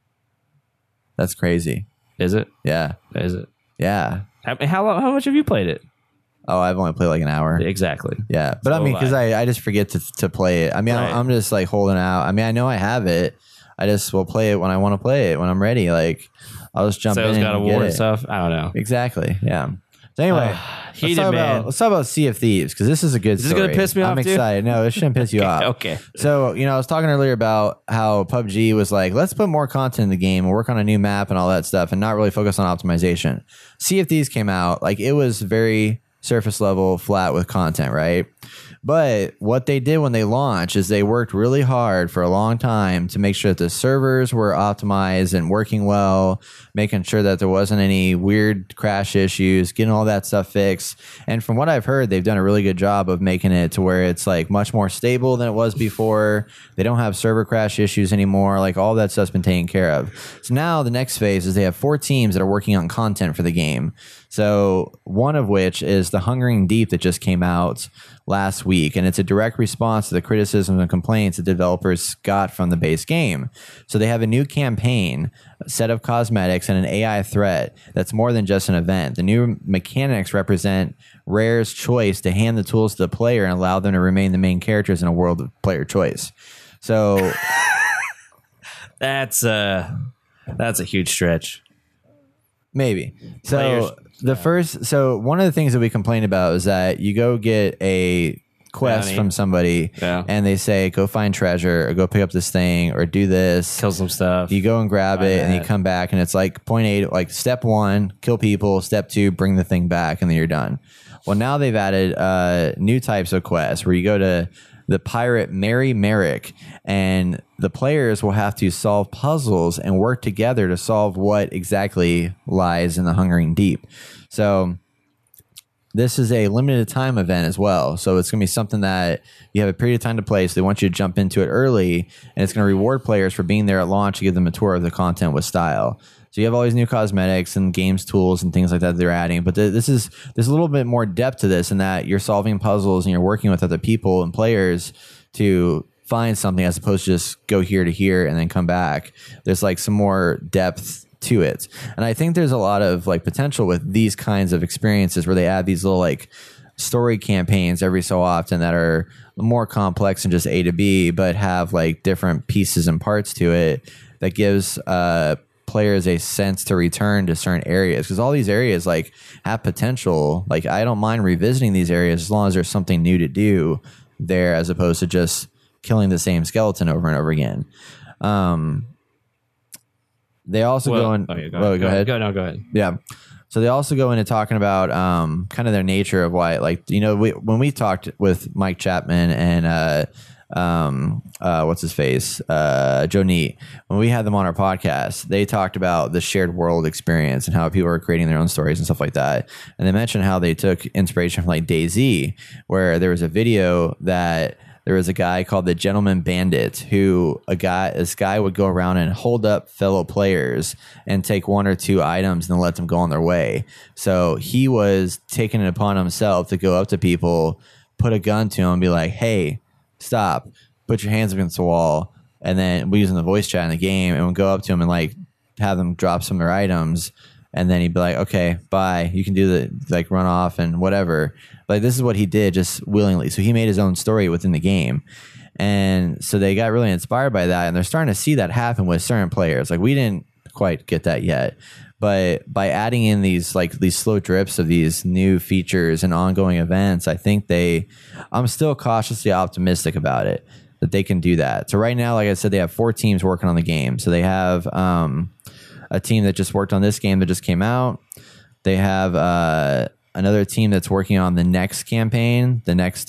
that's crazy. Is it? Yeah. Is it? Yeah. How much have you played it? Oh, I've only played like an hour. Exactly. Yeah. But I So mean, have because I just forget to play it. I mean, Right. I'm just like holding out. I mean, I know I have it. I just will play it when I want to play it, when I'm ready. Like, I'll just jump Sales in got and a get war it. and stuff. I don't know. Exactly. Yeah. So anyway, heated, man. let's talk about Sea of Thieves, because this is a good Is this story. gonna piss me off, I'm dude? excited. No, it shouldn't piss you off. Okay. So, I was talking earlier about how PUBG was like, let's put more content in the game and work on a new map and all that stuff and not really focus on optimization. Sea of Thieves came out, like it was very surface level, flat with content, right? But what they did when they launched is they worked really hard for a long time to make sure that the servers were optimized and working well, making sure that there wasn't any weird crash issues, getting all that stuff fixed. And from what I've heard, they've done a really good job of making it to where it's like much more stable than it was before. They don't have server crash issues anymore. Like all that stuff's been taken care of. So now the next phase is they have 4 teams that are working on content for the game. So one of which is the Hungering Deep that just came out last week, and it's a direct response to the criticisms and complaints that developers got from the base game. So they have a new campaign, a set of cosmetics, and an AI threat that's more than just an event. The new mechanics represent Rare's choice to hand the tools to the player and allow them to remain the main characters in a world of player choice. So That's a huge stretch. maybe. So Players- one of the things that we complained about is that you go get a quest Bounty. from somebody Yeah. and they say go find treasure or go pick up this thing or do this. Kill some stuff. You go and grab it and you that. come back and it's like point A, like step 1, kill people, step 2, bring the thing back, and then you're done. Well, now they've added new types of quests where you go to the pirate Mary Merrick, and the players will have to solve puzzles and work together to solve what exactly lies in the Hungering Deep. So this is a limited time event as well. So it's going to be something that you have a period of time to play. So they want you to jump into it early, and it's going to reward players for being there at launch to give them a tour of the content with style. So you have all these new cosmetics and games tools and things like that they're adding. But there's a little bit more depth to this in that you're solving puzzles and you're working with other people and players to find something as opposed to just go here to here and then come back. There's like some more depth to it. And I think there's a lot of like potential with these kinds of experiences where they add these little like story campaigns every so often that are more complex than just A to B, but have like different pieces and parts to it that gives players a sense to return to certain areas, because all these areas like have potential. Like I don't mind revisiting these areas as long as there's something new to do there, as opposed to just killing the same skeleton over and over again. They also go ahead. Yeah. So they also go into talking about kind of their nature of why, like, you know, when we talked with Mike Chapman and what's his face, Joe Neate, when we had them on our podcast, they talked about the shared world experience and how people are creating their own stories and stuff like that. And they mentioned how they took inspiration from like DayZ, where there was a video that there was a guy called the Gentleman Bandit this guy would go around and hold up fellow players and take one or two items and then let them go on their way. So he was taking it upon himself to go up to people, put a gun to them and be like, hey, stop, put your hands against the wall. And then we're using the voice chat in the game and we'll go up to them and like have them drop some of their items. And then he'd be like, okay, bye. You can do like run off and whatever. Like this is what he did just willingly. So he made his own story within the game. And so they got really inspired by that. And they're starting to see that happen with certain players. Like we didn't quite get that yet. But by adding in these slow drips of these new features and ongoing events, I think I'm still cautiously optimistic about it, that they can do that. So right now, like I said, they have 4 teams working on the game. So they have a team that just worked on this game that just came out. They have another team that's working on the next campaign, the next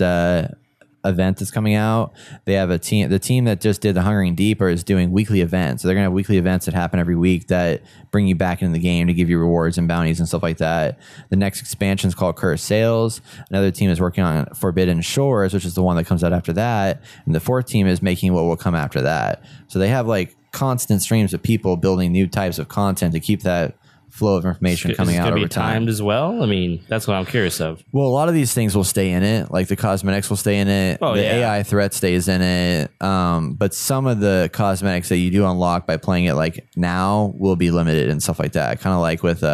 event that's coming out. They have the team that just did the Hungering Deep is doing weekly events. So they're going to have weekly events that happen every week that bring you back into the game to give you rewards and bounties and stuff like that. The next expansion is called Cursed Sails. Another team is working on Forbidden Shores, which is the one that comes out after that. And the 4th team is making what will come after that. So they have like constant streams of people building new types of content to keep that flow of information coming out over time. Is it going to be timed as well? I mean, that's what I'm curious of. Well, a lot of these things will stay in it. Like the cosmetics will stay in it. AI threat stays in it. But some of the cosmetics that you do unlock by playing it like now will be limited and stuff like that. Kind of like with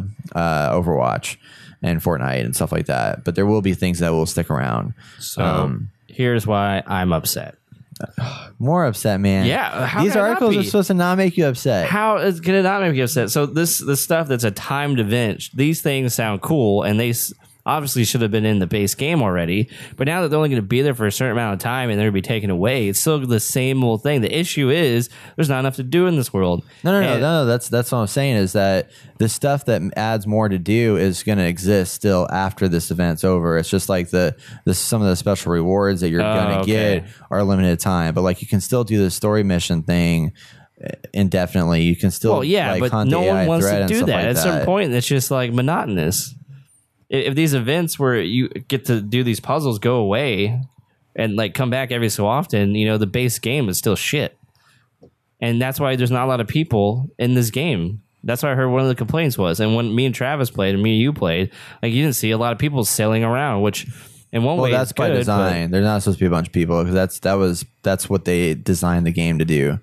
Overwatch and Fortnite and stuff like that. But there will be things that will stick around. So here's why I'm upset. More upset, man. Yeah, these articles are supposed to not make you upset. How can it not make you upset? So this stuff that's a timed event, these things sound cool, and they obviously should have been in the base game already. But now that they're only going to be there for a certain amount of time and they're going to be taken away, it's still the same old thing. The issue is there's not enough to do in this world. No. That's what I'm saying is that the stuff that adds more to do is going to exist still after this event's over. It's just like some of the special rewards that you're going to get are limited time. But like you can still do the story mission thing indefinitely. You can still but no one wants to do that. At a certain point, it's just like monotonous. If these events where you get to do these puzzles go away and like come back every so often, you know, the base game is still shit. And that's why there's not a lot of people in this game. That's what I heard one of the complaints was. And when me and Travis played and me and you played, like you didn't see a lot of people sailing around, which in one way that's by design. There's not supposed to be a bunch of people because that's what they designed the game to do.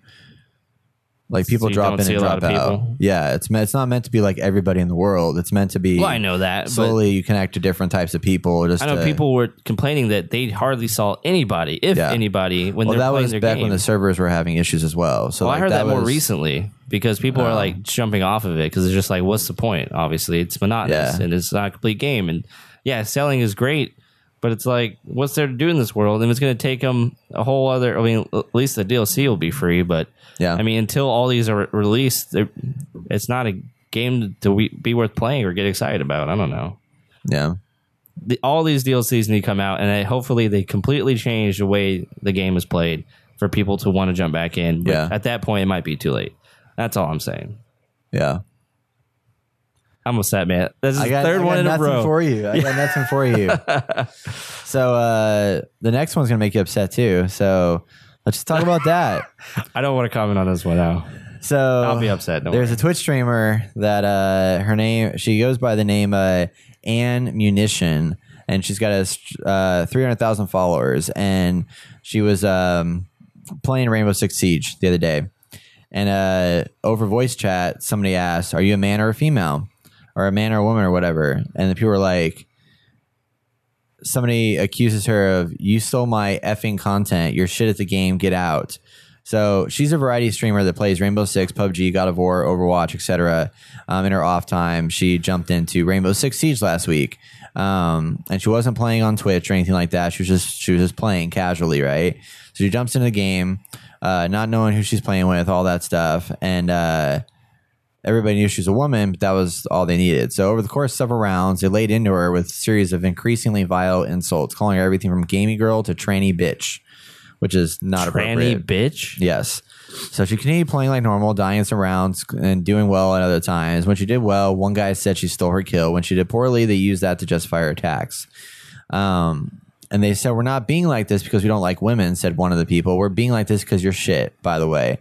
Like people drop in and drop out. Yeah, it's not meant to be like everybody in the world. It's meant to be. Well, I know that. Slowly, you connect to different types of people. I know people were complaining that they hardly saw anybody, if anybody, when they're playing their game. That was back when the servers were having issues as well. So I heard that more recently because people are like jumping off of it because it's just like, what's the point? Obviously, it's monotonous and it's not a complete game. And yeah, selling is great. But it's like, what's there to do in this world? And it's going to take them a whole other... I mean, at least the DLC will be free, but... Yeah. I mean, until all these are released, it's not a game to be worth playing or get excited about. I don't know. Yeah. All these DLCs need to come out, and hopefully they completely change the way the game is played for people to want to jump back in. But at that point, it might be too late. That's all I'm saying. Yeah. I'm upset, man. This is the third one in a row. For you. I got nothing for you. So the next one's gonna make you upset too. So let's just talk about that. I don't want to comment on this one now. So I'll be upset. There's a Twitch streamer that she goes by the name Ann Munition, and she's got 300,000 followers, and she was playing Rainbow Six Siege the other day, and over voice chat somebody asked, "Are you a man or a female, or a man or a woman or whatever?" And the people were like, somebody accuses her of, "You stole my effing content. You're shit at the game. Get out." So she's a variety streamer that plays Rainbow Six, PUBG, God of War, Overwatch, etc. In her off time, she jumped into Rainbow Six Siege last week, and she wasn't playing on Twitch or anything like that. She was just playing casually, right? So she jumps into the game, not knowing who she's playing with, all that stuff, and everybody knew she was a woman, but that was all they needed. So over the course of several rounds, they laid into her with a series of increasingly vile insults, calling her everything from gamey girl to tranny bitch, which is not appropriate. Tranny bitch? Yes. So she continued playing like normal, dying some rounds and doing well at other times. When she did well, one guy said she stole her kill. When she did poorly, they used that to justify her attacks. And they said, "We're not being like this because we don't like women," said one of the people. "We're being like this because you're shit, by the way."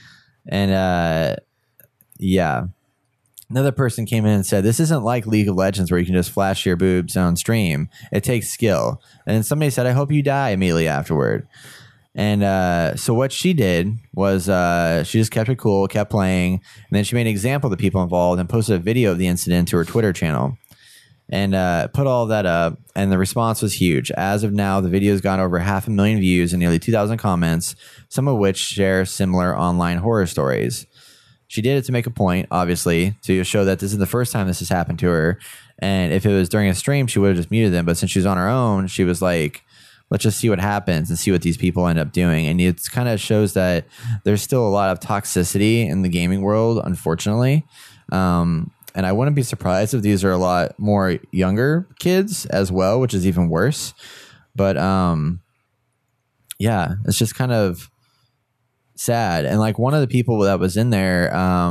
And yeah. Another person came in and said, "This isn't like League of Legends where you can just flash your boobs on stream. It takes skill." And then somebody said, "I hope you die," immediately afterward. And so what she did was she just kept it cool, kept playing, and then she made an example of the people involved and posted a video of the incident to her Twitter channel and put all that up, and the response was huge. As of now, the video has gone over 500,000 views and nearly 2,000 comments, some of which share similar online horror stories. She did it to make a point, obviously, to show that this is the first time this has happened to her, and if it was during a stream, she would have just muted them, but since she was on her own, she was like, let's just see what happens and see what these people end up doing. And it kind of shows that there's still a lot of toxicity in the gaming world, unfortunately. And I wouldn't be surprised if these are a lot more younger kids as well, which is even worse. But yeah, it's just kind of sad. And like one of the people that was in there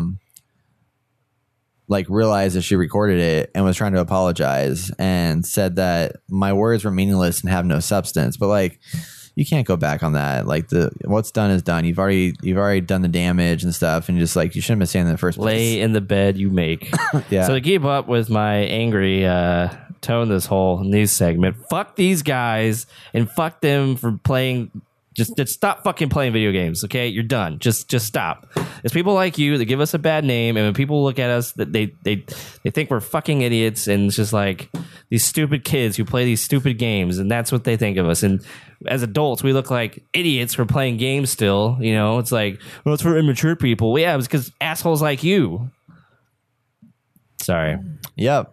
like realized that she recorded it and was trying to apologize and said that my words were meaningless and have no substance. But like, you can't go back on that. Like what's done is done. You've already done the damage and stuff, and just like you shouldn't have been saying that in the first place. Lay in the bed you make. Yeah. So to keep up with my angry tone this whole news segment, fuck these guys and fuck them for playing. Just stop fucking playing video games, okay? You're done. Just stop. It's people like you that give us a bad name, and when people look at us, that they think we're fucking idiots, and it's just like these stupid kids who play these stupid games, and that's what they think of us. And as adults, we look like idiots for playing games still. You know, it's like, well, it's for immature people. Well, yeah, it's because assholes like you. Sorry. Yep.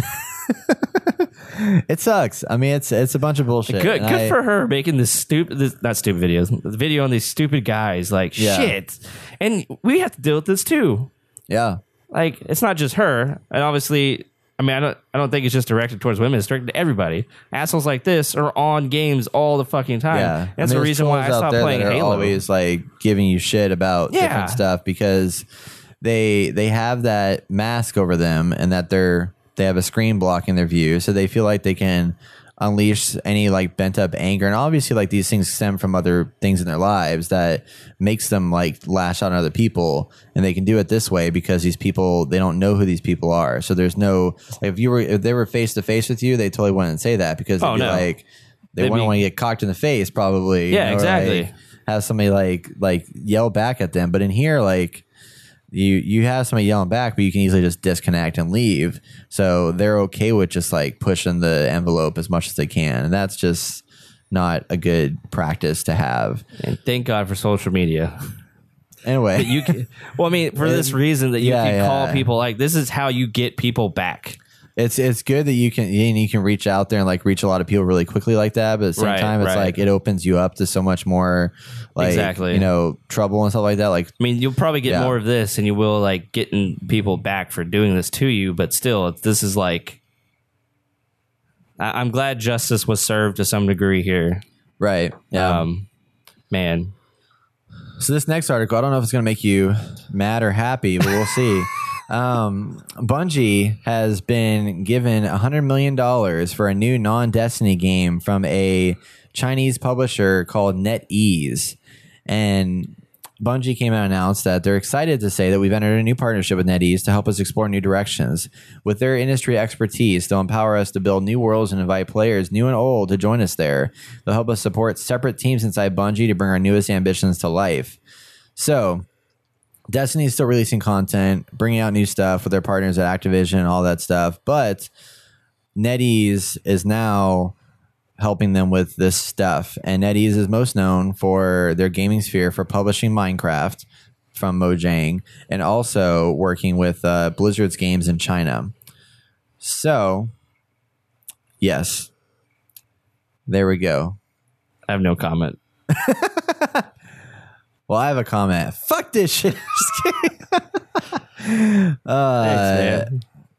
It sucks. I mean, it's a bunch of bullshit. Good for her making not stupid videos. The video on these stupid guys, like shit. And we have to deal with this too. Yeah. Like it's not just her. And obviously, I mean, I don't think it's just directed towards women. It's directed to everybody. Assholes like this are on games all the fucking time. Yeah. That's the reason why I stopped playing Halo. Always like giving you shit about different stuff because they have that mask over them and that they have a screen blocking their view, so they feel like they can unleash any like bent up anger. And obviously like these things stem from other things in their lives that makes them like lash out on other people, and they can do it this way because these people, they don't know who these people are. So there's no, like, if they were face to face with you, they totally wouldn't say that because they'd be like, they wouldn't want to get cocked in the face probably. Yeah, exactly. Like, have somebody like yell back at them. But in here, like, you have somebody yelling back, but you can easily just disconnect and leave. So they're okay with just like pushing the envelope as much as they can. And that's just not a good practice to have. And thank God for social media. Anyway. Well, I mean, for this reason that you can call people, like, this is how you get people back. It's good that you can reach out there and like reach a lot of people really quickly like that, but at the same time it's like it opens you up to so much more like trouble and stuff like that. Like, I mean, you'll probably get more of this and you will like getting people back for doing this to you, but still this is like, I'm glad justice was served to some degree here. Right. Yeah. Man. So this next article, I don't know if it's going to make you mad or happy, but we'll see. Bungie has been given $100 million for a new non-Destiny game from a Chinese publisher called NetEase. And Bungie came out and announced that they're excited to say that we've entered a new partnership with NetEase to help us explore new directions. With their industry expertise, they'll empower us to build new worlds and invite players, new and old, to join us there. They'll help us support separate teams inside Bungie to bring our newest ambitions to life. So, Destiny is still releasing content, bringing out new stuff with their partners at Activision and all that stuff, but NetEase is now helping them with this stuff. And NetEase is most known for their gaming sphere for publishing Minecraft from Mojang and also working with Blizzard's games in China. So, yes, there we go. I have no comment. Well, I have a comment. Fuck this shit. Just kidding. Thanks, man.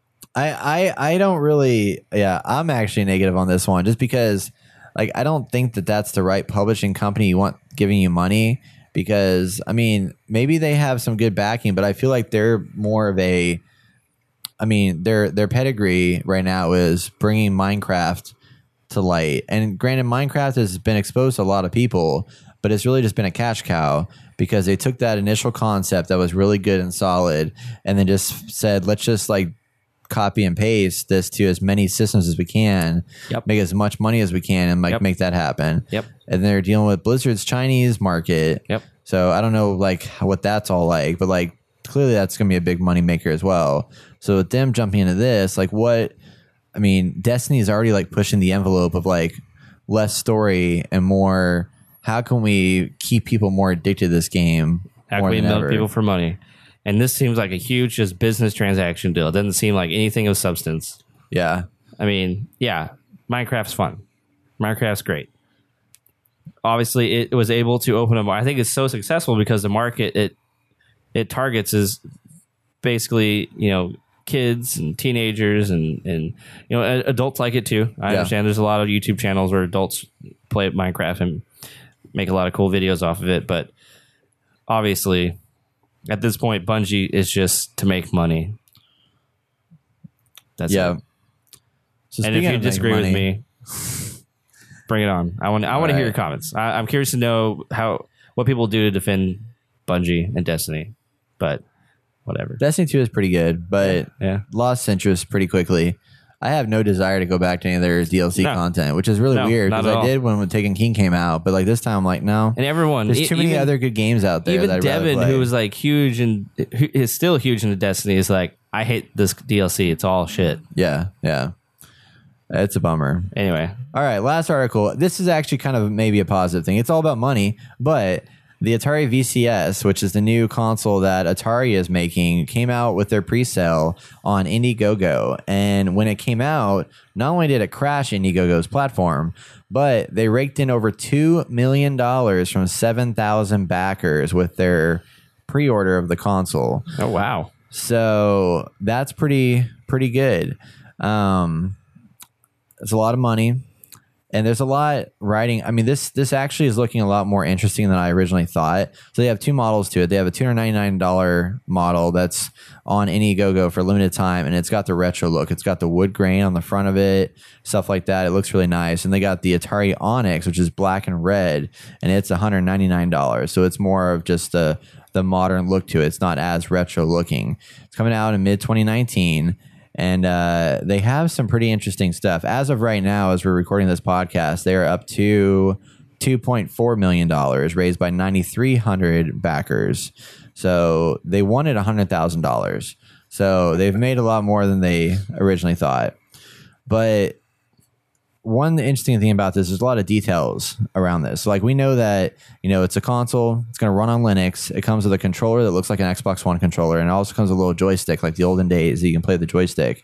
I don't really. Yeah, I'm actually negative on this one just because, like, I don't think that that's the right publishing company you want giving you money. Because I mean, maybe they have some good backing, but I feel like they're more of a. I mean, their pedigree right now is bringing Minecraft to light, and granted, Minecraft has been exposed to a lot of people. But it's really just been a cash cow because they took that initial concept that was really good and solid and then just said, let's just like copy and paste this to as many systems as we can, make as much money as we can and like make that happen. And they're dealing with Blizzard's Chinese market. So I don't know like what that's all like, but like clearly that's going to be a big money maker as well. So with them jumping into this, like what, I mean, Destiny is already like pushing the envelope of like less story and more. How can we keep people more addicted to this game? How can we milk people for money? And this seems like a huge just business transaction deal. It doesn't seem like anything of substance. Yeah. I mean, yeah, Minecraft's fun. Minecraft's great. Obviously, it was able to open up. I think it's so successful because the market it targets is basically, you know, kids and teenagers and you know, adults like it too. I understand there's a lot of YouTube channels where adults play Minecraft and make a lot of cool videos off of it, but obviously at this point Bungie is just to make money. That's it. So and if you disagree with me, bring it on. I want to hear your comments. I'm curious to know what people do to defend Bungie and Destiny, but whatever. Destiny 2 is pretty good, but lost interest pretty quickly. I have no desire to go back to any of their DLC content, which is really weird because I did when Taken King came out, but like this time I'm like, no. And everyone, there's too many other good games out there. Even that Devin, who was like huge and who is still huge into Destiny, is like, I hate this DLC. It's all shit. Yeah. It's a bummer. Anyway, all right, last article. This is actually kind of maybe a positive thing. It's all about money, but the Atari VCS, which is the new console that Atari is making, came out with their pre-sale on Indiegogo. And when it came out, not only did it crash Indiegogo's platform, but they raked in over $2 million from 7,000 backers with their pre-order of the console. Oh, wow. So that's pretty good. It's a lot of money. And there's a lot writing. I mean, this actually is looking a lot more interesting than I originally thought. So they have two models to it. They have a $299 model that's on Indiegogo for a limited time, and it's got the retro look. It's got the wood grain on the front of it, stuff like that. It looks really nice. And they got the Atari Onyx, which is black and red, and it's $199. So it's more of just the modern look to it. It's not as retro looking. It's coming out in mid-2019. And they have some pretty interesting stuff. As of right now, as we're recording this podcast, they are up to $2.4 million raised by 9,300 backers. So they wanted $100,000. So they've made a lot more than they originally thought. But one interesting thing about this is a lot of details around this. So like we know that, you know, it's a console, it's going to run on Linux. It comes with a controller that looks like an Xbox One controller, and it also comes with a little joystick like the olden days that you can play the joystick.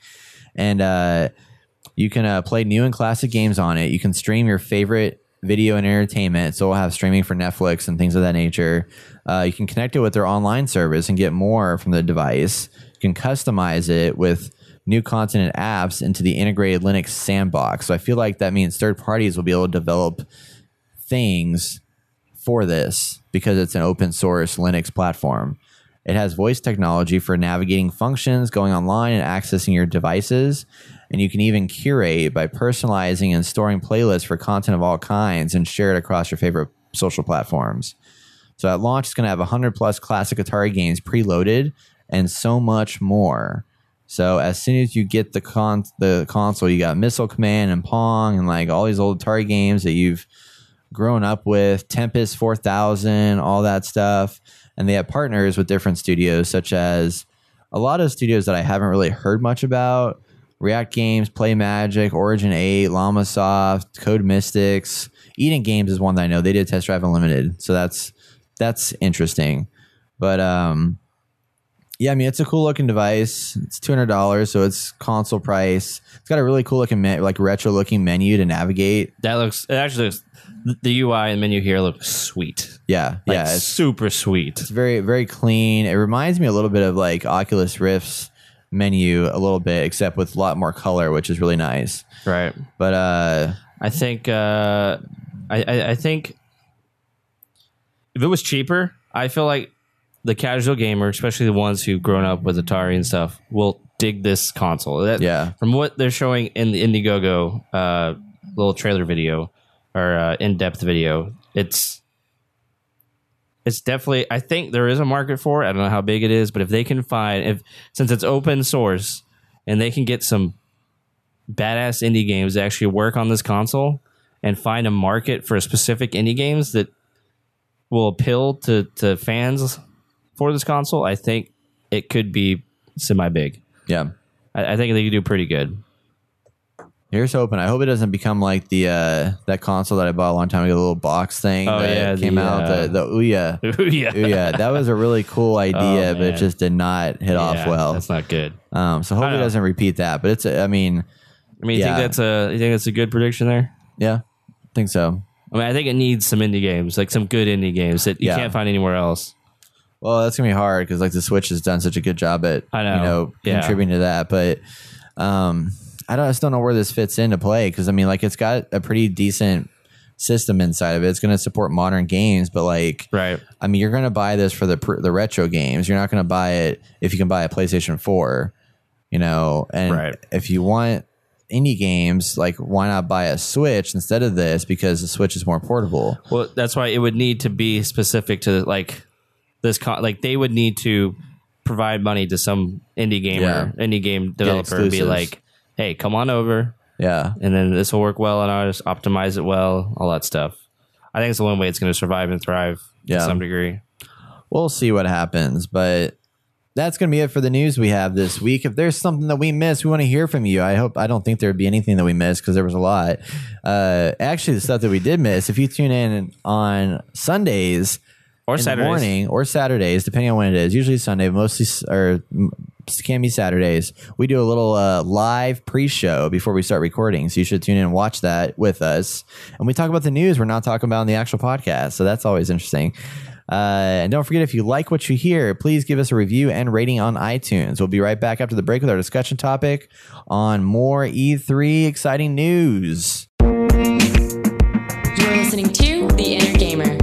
And you can play new and classic games on it. You can stream your favorite video and entertainment. So we'll have streaming for Netflix and things of that nature. You can connect it with their online service and get more from the device. You can customize it with new content and apps into the integrated Linux sandbox. So I feel like that means third parties will be able to develop things for this because it's an open source Linux platform. It has voice technology for navigating functions, going online, and accessing your devices. And you can even curate by personalizing and storing playlists for content of all kinds and share it across your favorite social platforms. So at launch, it's going to have 100 plus classic Atari games preloaded and so much more. So as soon as you get the console, you got Missile Command and Pong and like all these old Atari games that you've grown up with, Tempest 4000, all that stuff. And they have partners with different studios, such as a lot of studios that I haven't really heard much about. React Games, Play Magic, Origin 8, Llamasoft, Code Mystics. Eden Games is one that I know. They did Test Drive Unlimited. So that's interesting. But yeah, I mean, it's a cool looking device. It's $200, so it's console price. It's got a really cool looking, like retro looking menu to navigate. It actually looks, the UI and menu here looks sweet. Yeah, Like, yeah, it's super sweet. it's very, very clean. It reminds me a little bit of like Oculus Rift's menu a little bit, except with a lot more color, which is really nice. Right. But I think I think if it was cheaper, I feel like the casual gamer, especially the ones who've grown up with Atari and stuff, will dig this console. Yeah. From what they're showing in the Indiegogo little trailer video or in-depth video, it's definitely, I think there is a market for it. I don't know how big it is, but if they can find, since it's open source and they can get some badass indie games that actually work on this console and find a market for specific indie games that will appeal to fans for this console, I think it could be semi-big. yeah, I think they could do pretty good. here's hoping. I hope it doesn't become like the that console that I bought a long time ago, the little box thing that came out, the Ouya. Yeah. Ouya. That was a really cool idea, Oh, but it man. just did not hit off well. That's not good. So hope it know. doesn't repeat that. But it's, I mean, You Yeah. think that's a good prediction there? yeah, I think so. I mean, I think it needs some indie games, like some good indie games that you Yeah. can't find anywhere else. Well, that's gonna be hard because like the Switch has done such a good job at I know. Yeah. contributing to that. But I just don't know where this fits into play because I mean, like it's got a pretty decent system inside of it. It's going to support modern games, but like, Right. I mean, you're going to buy this for the retro games. You're not going to buy it if you can buy a PlayStation 4, you know. And Right. if you want indie games, like why not buy a Switch instead of this because the Switch is more portable. Well, that's why it would need to be specific to like this. Like they would need to provide money to some indie game developer and be exclusives. like, "Hey, come on over, Yeah. and then this will work well on ours. Optimize it well, all that stuff." I think it's the one way it's going to survive and thrive Yeah. to some degree. We'll see what happens, but that's going to be it for the news we have this week. If there's something that we missed, we want to hear from you. I don't think there'd be anything that we missed because there was a lot. Actually, the stuff that we did miss, if you tune in on Sundays Or in the Saturdays. morning or Saturdays, depending on when it is, usually Sunday, mostly or can be Saturdays, we do a little live pre-show before we start recording. So you should tune in and watch that with us. And we talk about the news we're not talking about in the actual podcast. So that's always interesting. And don't forget, if you like what you hear, please give us a review and rating on iTunes. We'll be right back after the break with our discussion topic on more E3 exciting news. You're listening to The Inner Gamer.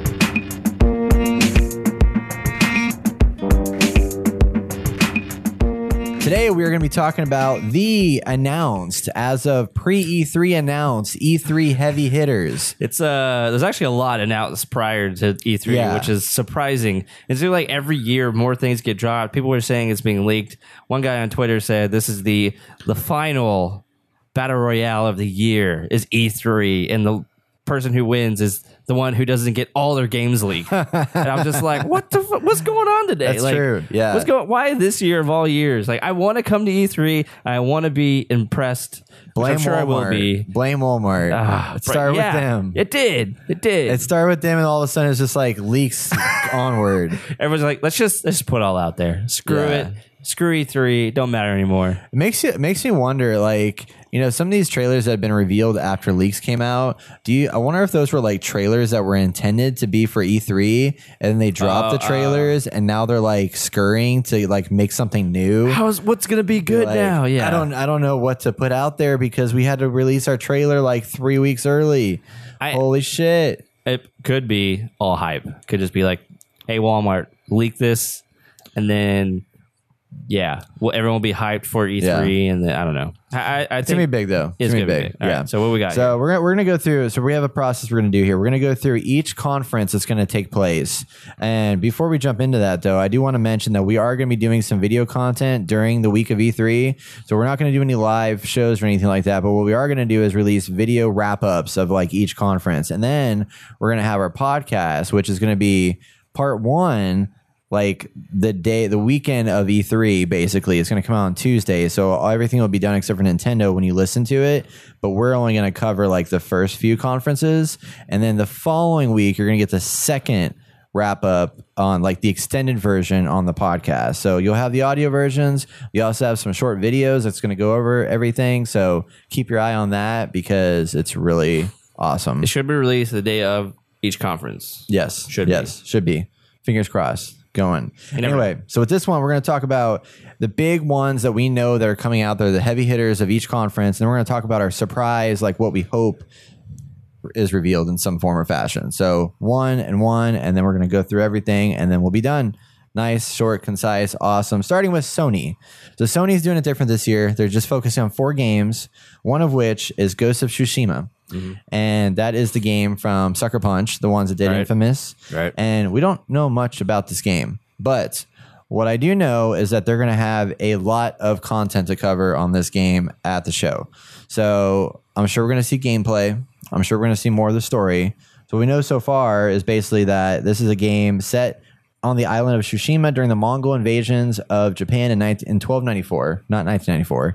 Today, we are going to be talking about the announced, as of pre-E3 announced, E3 heavy hitters. It's there's actually a lot announced prior to E3, Yeah. which is surprising. It's like every year more things get dropped. People were saying it's being leaked. One guy on Twitter said this is the final battle royale of the year is E3, and the person who wins is the one who doesn't get all their games leaked. And I'm just like, what's going on today? That's like, true. Yeah. Why this year of all years? Like, I want to come to E3. I want to be impressed. which Blame I'm sure Walmart. I will be. Blame Walmart. It started with them. It did. It started with them, and all of a sudden it's just like leaks onward. Everyone's like, let's just put it all out there. Screw Yeah. it. Screw E3. Don't matter anymore. It makes me wonder, like, you know, some of these trailers that have been revealed after leaks came out. I wonder if those were like trailers that were intended to be for E3, and then they dropped the trailers, and now they're like scurrying to like make something new. What's gonna be good Like, now? Yeah, I don't know what to put out there because we had to release our trailer like 3 weeks early. Holy shit! It could be all hype. Could just be like, hey, Walmart, leak this, and then everyone will be hyped for E3, and then I don't know. I It's gonna be big though. It's gonna gonna be big. All right, so what we got? So we're gonna go through. So we have a process we're gonna do here. We're gonna go through each conference that's gonna take place. And before we jump into that, though, I do want to mention that we are gonna be doing some video content during the week of E3. So we're not gonna do any live shows or anything like that. But what we are gonna do is release video wrap ups of like each conference, and then we're gonna have our podcast, which is gonna be part one. Like the weekend of E3, basically, it's going to come out on Tuesday. So everything will be done except for Nintendo when you listen to it. But we're only going to cover like the first few conferences. And then the following week, you're going to get the second wrap up on like the extended version on the podcast. So you'll have the audio versions. You also have some short videos that's going to go over everything. So keep your eye on that because it's really awesome. It should be released the day of each conference. Yes. Should be. Fingers crossed. Going. Anyway, so with this one, we're going to talk about the big ones that we know that are coming out there, the heavy hitters of each conference. And we're going to talk about our surprise, like what we hope is revealed in some form or fashion. So one, and then we're going to go through everything and then we'll be done. Nice, short, concise, awesome. Starting with Sony. So Sony's doing it different this year. They're just focusing on 4 games, one of which is Ghost of Tsushima. Mm-hmm. And that is the game from Sucker Punch, the ones that did Infamous. Right. And we don't know much about this game, but what I do know is that they're going to have a lot of content to cover on this game at the show. So I'm sure we're going to see gameplay. I'm sure we're going to see more of the story. So what we know so far is basically that this is a game set on the island of Tsushima during the Mongol invasions of Japan in 1294, not 1994,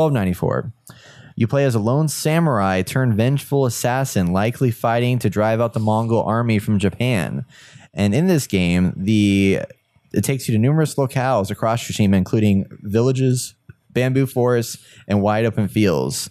1294. You play as a lone samurai turned vengeful assassin, likely fighting to drive out the Mongol army from Japan. And in this game, it takes you to numerous locales across Tsushima, including villages, bamboo forests, and wide open fields.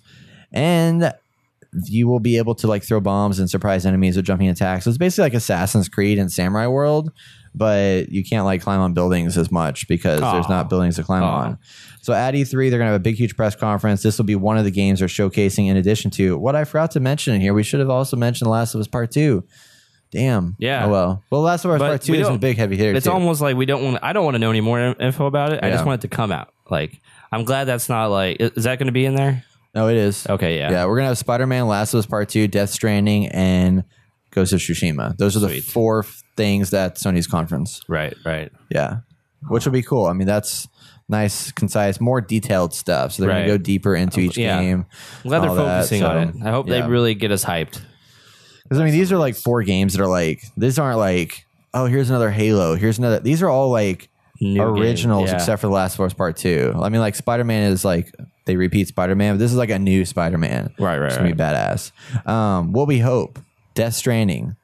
And you will be able to like throw bombs and surprise enemies with jumping attacks. So it's basically like Assassin's Creed and Samurai World, but you can't like climb on buildings as much because there's not buildings to climb on. So at E3, they're going to have a big, huge press conference. This will be one of the games they're showcasing in addition to what I forgot to mention in here. We should have also mentioned Last of Us Part 2. Damn. Yeah. Oh, well. Well, Last of Us Part 2 is a big, heavy hitter. It's almost like I don't want to know any more info about it. I just want it to come out. Like, I'm glad that's not like, is that going to be in there? No, it is. Okay, yeah. Yeah, we're going to have Spider-Man, Last of Us Part 2, Death Stranding, and Ghost of Tsushima. Those are the 4 things that Sony's conference. Right. Yeah. Which will be cool. I mean, that's nice, concise, more detailed stuff. So they're going to go deeper into each game. I'm glad they're focusing on it. I hope they really get us hyped. Because, I mean, these are like 4 games that are like, these aren't like, oh, here's another Halo. Here's another. These are all like new originals except for The Last of Us Part 2. I mean, like Spider-Man is like, they repeat Spider-Man, but this is like a new Spider-Man. Right. It's going to be badass. What we hope, Death Stranding.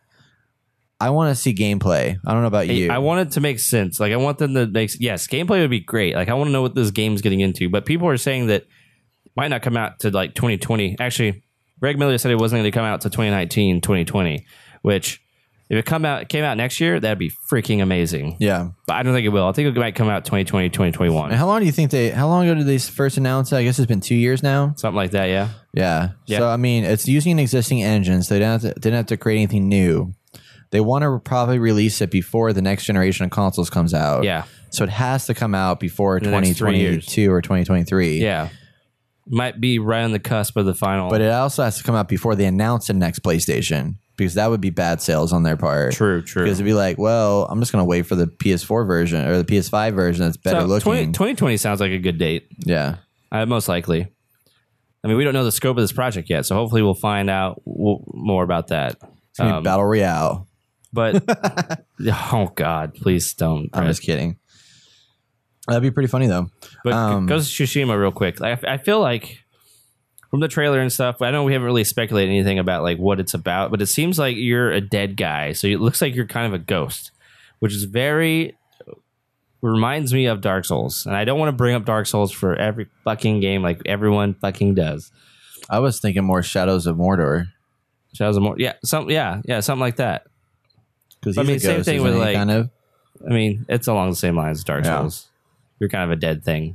I want to see gameplay. I don't know about you. I want it to make sense. Like, I want them to make... Yes, gameplay would be great. Like, I want to know what this game's getting into. But people are saying that it might not come out to, like, 2020. Actually, Greg Miller said it wasn't going to come out to 2019, 2020. Which, if it came out next year, that'd be freaking amazing. Yeah. But I don't think it will. I think it might come out 2020, 2021. And how long do you think how long ago did they first announce it? I guess it's been 2 years now. Something like that, yeah. Yeah. So, I mean, it's using an existing engine, so they didn't have to create anything new. They want to probably release it before the next generation of consoles comes out. Yeah. So it has to come out before 2022 or 2023. Yeah. Might be right on the cusp of the final. But it also has to come out before they announce the next PlayStation, because that would be bad sales on their part. True. Because it'd be like, well, I'm just going to wait for the PS4 version or the PS5 version that's better looking. 2020 sounds like a good date. Yeah. Most likely. I mean, we don't know the scope of this project yet, so hopefully we'll find out more about that. It's going to be Battle Royale. But, oh God, please don't. I'm just kidding. That'd be pretty funny, though. But Ghost of Tsushima real quick. I feel like from the trailer and stuff, I know we haven't really speculated anything about like what it's about, but it seems like you're a dead guy. So it looks like you're kind of a ghost, which is reminds me of Dark Souls. And I don't want to bring up Dark Souls for every fucking game like everyone fucking does. I was thinking more Shadows of Mordor. Shadows of Mordor. Yeah, something like that. Because I mean, same thing with like, kind of. I mean, it's along the same lines as Dark Souls. You're kind of a dead thing.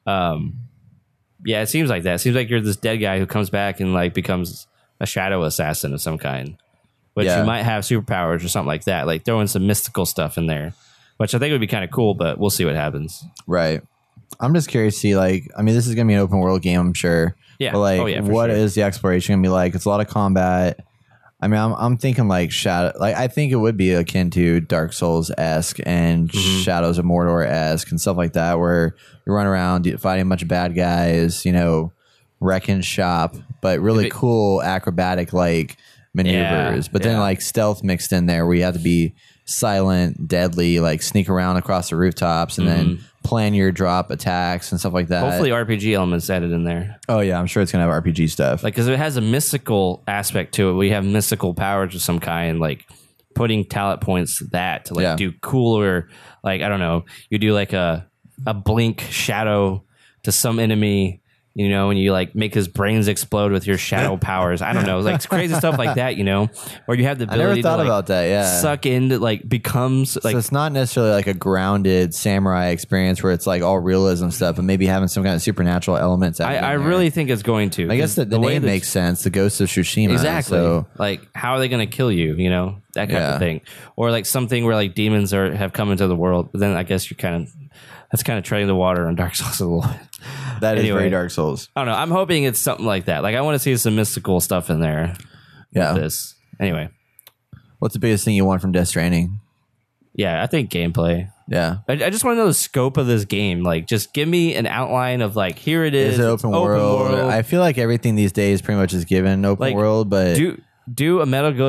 Yeah, it seems like that. It seems like you're this dead guy who comes back and like becomes a shadow assassin of some kind. But you might have superpowers or something like that. Like throwing some mystical stuff in there. which I think would be kind of cool, but we'll see what happens. Right. I'm just curious to see, like, I mean, this is going to be an open world game, I'm sure. Yeah. But, like, Oh, yeah, for what sure. is the exploration going to be like? It's a lot of combat. I mean, I'm thinking like Shadow. Like, I think it would be akin to Dark Souls esque and Mm-hmm. Shadows of Mordor esque and stuff like that, where you run around fighting a bunch of bad guys, you know, wrecking shop, but really cool acrobatic like maneuvers. But then yeah. like stealth mixed in there, where you have to be silent, deadly, like sneak around across the rooftops and then plan your drop attacks and stuff like that. Hopefully RPG elements added in there. Oh yeah, I'm sure it's gonna have RPG stuff. Like, because it has a mystical aspect to it. We have mystical powers of some kind, like putting talent points to that to like Yeah. do cooler, like, I don't know, you do like a blink shadow to some enemy, you know, and you like make his brains explode with your shadow powers. I don't know, like crazy stuff like that, you know, or you have the I never ability thought to like, about that. Yeah, suck into, like, becomes like, so it's not necessarily like a grounded samurai experience where it's like all realism stuff, but maybe having some kind of supernatural elements. added I in there. really think it's going to. I guess 'cause the way name that- makes sense. The Ghost of Tsushima. Exactly. So Like, how are they going to kill you? You know, that kind Yeah. of thing, or like something where like demons have come into the world. But then I guess that's kind of treading the water on Dark Souls a little bit. that is Anyway. very Dark Souls. I don't know. I'm hoping it's something like that. Like, I want to see some mystical stuff in there. Yeah. With this. Anyway, What's the biggest thing you want from Death Stranding? yeah, I think gameplay. Yeah. I just want to know the scope of this game. Like, just give me an outline of like, here it is. Is it It's open world? I feel like everything these days pretty much is given open Like, world, but do a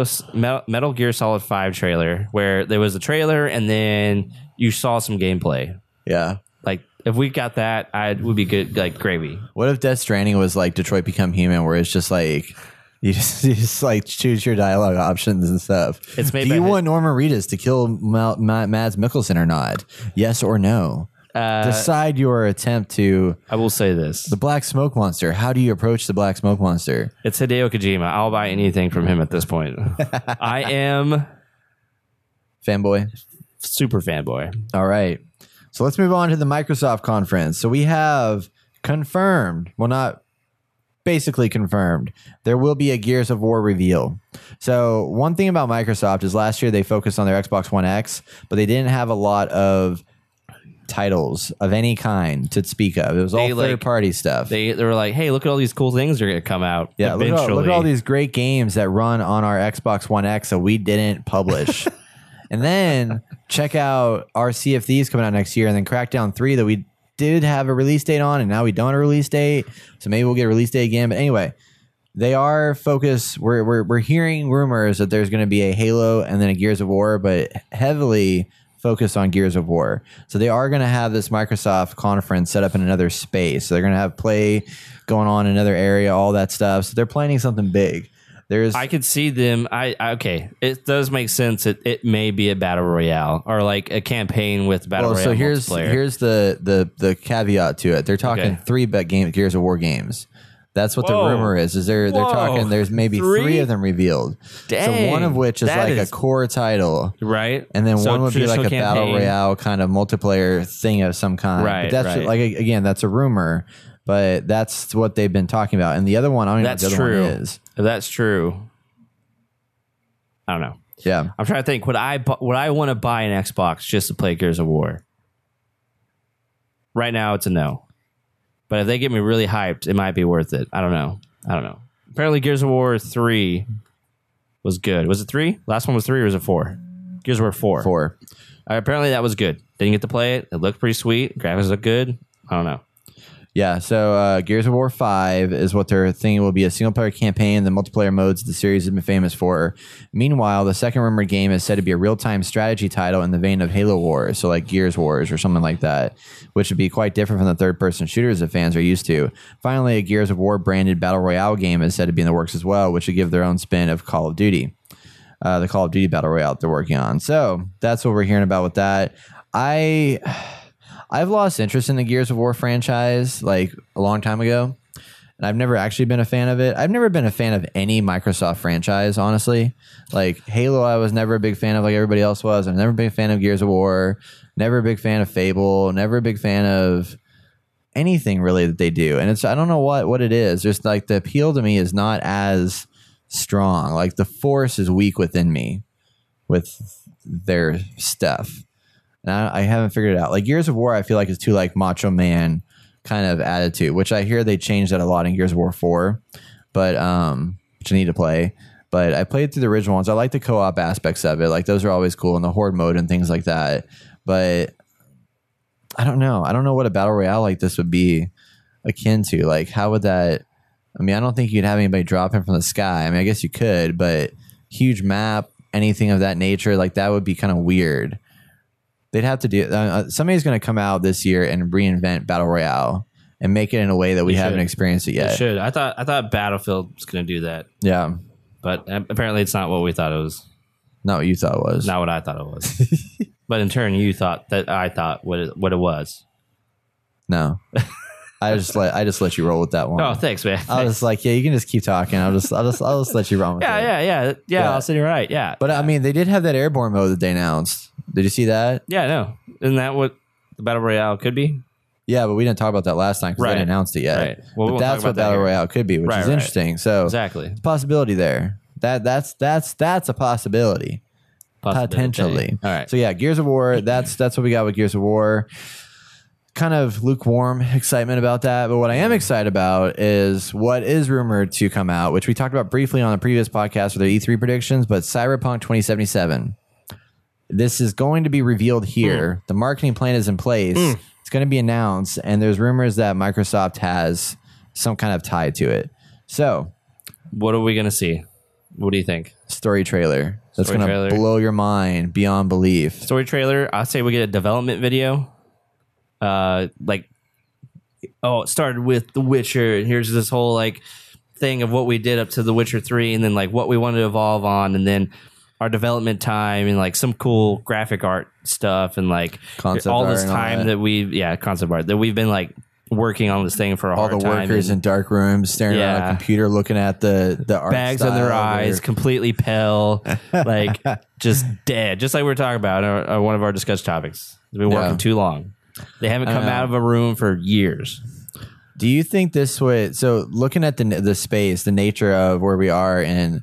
Metal Gear Solid 5 trailer where there was a trailer and then you saw some gameplay. yeah. Like, if we got that, I would be good, like gravy. What if Death Stranding was like Detroit Become Human, where it's just like you just like choose your dialogue options and stuff? It's made Do by you want Norman Reedus to kill Mads Mikkelsen or not? Yes or no? Decide your attempt to I will say this: the Black Smoke Monster. How do you approach the Black Smoke Monster? it's Hideo Kojima. I'll buy anything from him at this point. I am Fanboy. super fanboy. All right. So let's move on to the Microsoft conference. So we have confirmed, well, not basically confirmed, there will be a Gears of War reveal. So one thing about Microsoft is last year they focused on their Xbox One X, but they didn't have a lot of titles of any kind to speak of. It was all They, like, third-party stuff. They were like, hey, look at all these cool things that are going to come out. Yeah, eventually. look at all these great games that run on our Xbox One X that we didn't publish. And then check out our Sea of Thieves coming out next year, and then Crackdown 3 that we did have a release date on, and now we don't have a release date. So maybe we'll get a release date again. But anyway, they are focused. We're hearing rumors that there's going to be a Halo and then a Gears of War, but heavily focused on Gears of War. So they are going to have this Microsoft conference set up in another space. So they're going to have play going on in another area, all that stuff. So they're planning something big. I could see them. Okay, it does make sense. It may be a battle royale or like a campaign with battle royale. So here's multiplayer. the caveat to it. They're talking Okay. 3 Gears of War games. That's what Whoa. the rumor is. They're Whoa. talking. There's maybe 3? 3 of them revealed. So Dang, one of which is that like is- a core title, right, and then So one would be like a traditional battle campaign. royale kind of multiplayer thing of some kind. Right, But that's right. like again, that's a rumor, but that's what they've been talking about. And the other one, I don't even know That's what the other true. one is. If that's true, I don't know. Yeah. I'm trying to think. Would I want to buy an Xbox just to play Gears of War? Right now, it's a no. But if they get me really hyped, it might be worth it. I don't know. Apparently, Gears of War 3 was good. Was it 3? Last one was 3 or was it 4? Gears of War 4. 4. Apparently, that was good. Didn't get to play it. It looked pretty sweet. Graphics look good. I don't know. Yeah, so Gears of War 5 is what they're thinking will be a single-player campaign. The multiplayer modes the series has been famous for. Meanwhile, the second rumored game is said to be a real-time strategy title in the vein of Halo Wars, so like Gears Wars or something like that, which would be quite different from the third-person shooters that fans are used to. Finally, a Gears of War branded Battle Royale game is said to be in the works as well, which would give their own spin of Call of Duty. The Call of Duty Battle Royale that they're working on. So that's what we're hearing about with that. I've lost interest in the Gears of War franchise like a long time ago, and I've never actually been a fan of it. I've never been a fan of any Microsoft franchise, honestly. Like Halo, I was never a big fan of like everybody else was. I've never been a fan of Gears of War, never a big fan of Fable, never a big fan of anything really that they do. And I don't know what it is. Just like the appeal to me is not as strong. Like the force is weak within me with their stuff. and I haven't figured it out. Like Gears of War, I feel like is too like Macho Man kind of attitude, which I hear they changed that a lot in Gears of War 4, but which I need to play. But I played through the original ones. I like the co-op aspects of it. Like those are always cool, and the horde mode and things like that. But I don't know. I don't know what a battle royale like this would be akin to. Like, how would that? I mean, I don't think you'd have anybody drop in from the sky. I mean, I guess you could, but huge map, anything of that nature, like that would be kind of weird. They'd have to do. Somebody's going to come out this year and reinvent battle royale and make it in a way that we haven't experienced it yet. It should. I thought Battlefield was going to do that. Yeah. But apparently it's not what we thought it was. Not what you thought it was. Not what I thought it was. But in turn, you thought that I thought what it was. No. I just let you roll with that one. Oh, thanks, man. I was like, yeah, you can just keep talking. I'll just let you run with it. Yeah. I'll say you're right. Yeah. But I mean, they did have that airborne mode that they announced. Did you see that? Yeah, no. Isn't that what the Battle Royale could be? Yeah, but we didn't talk about that last time because they didn't announce it yet. Right. Well, but that's what Battle Royale could be, which is interesting. So exactly, it's a possibility there. That's a possibility. Potentially. All right. So yeah, Gears of War. That's what we got with Gears of War. Kind of lukewarm excitement about that, but what I am excited about is what is rumored to come out, which we talked about briefly on the previous podcast with the E3 predictions. But Cyberpunk 2077. This is going to be revealed here. The marketing plan is in place. It's going to be announced, and there's rumors that Microsoft has some kind of tie to it. So, what are we going to see? What do you think? Story trailer. That's going to blow your mind beyond belief. Story trailer. I'd say we get a development video. It started with The Witcher, and here's this whole like thing of what we did up to The Witcher 3, and then like what we wanted to evolve on, and then our development time, and like some cool graphic art stuff, and like concept all this art time that concept art that we've been like working on this thing for a hard time. All the workers in dark rooms staring at a computer, looking at the art bags on their eyes, completely pale, like just dead, just like we were talking about on one of our discussed topics. They've been working too long. They haven't come out of a room for years. Do you think this would? So looking at the space, the nature of where we are in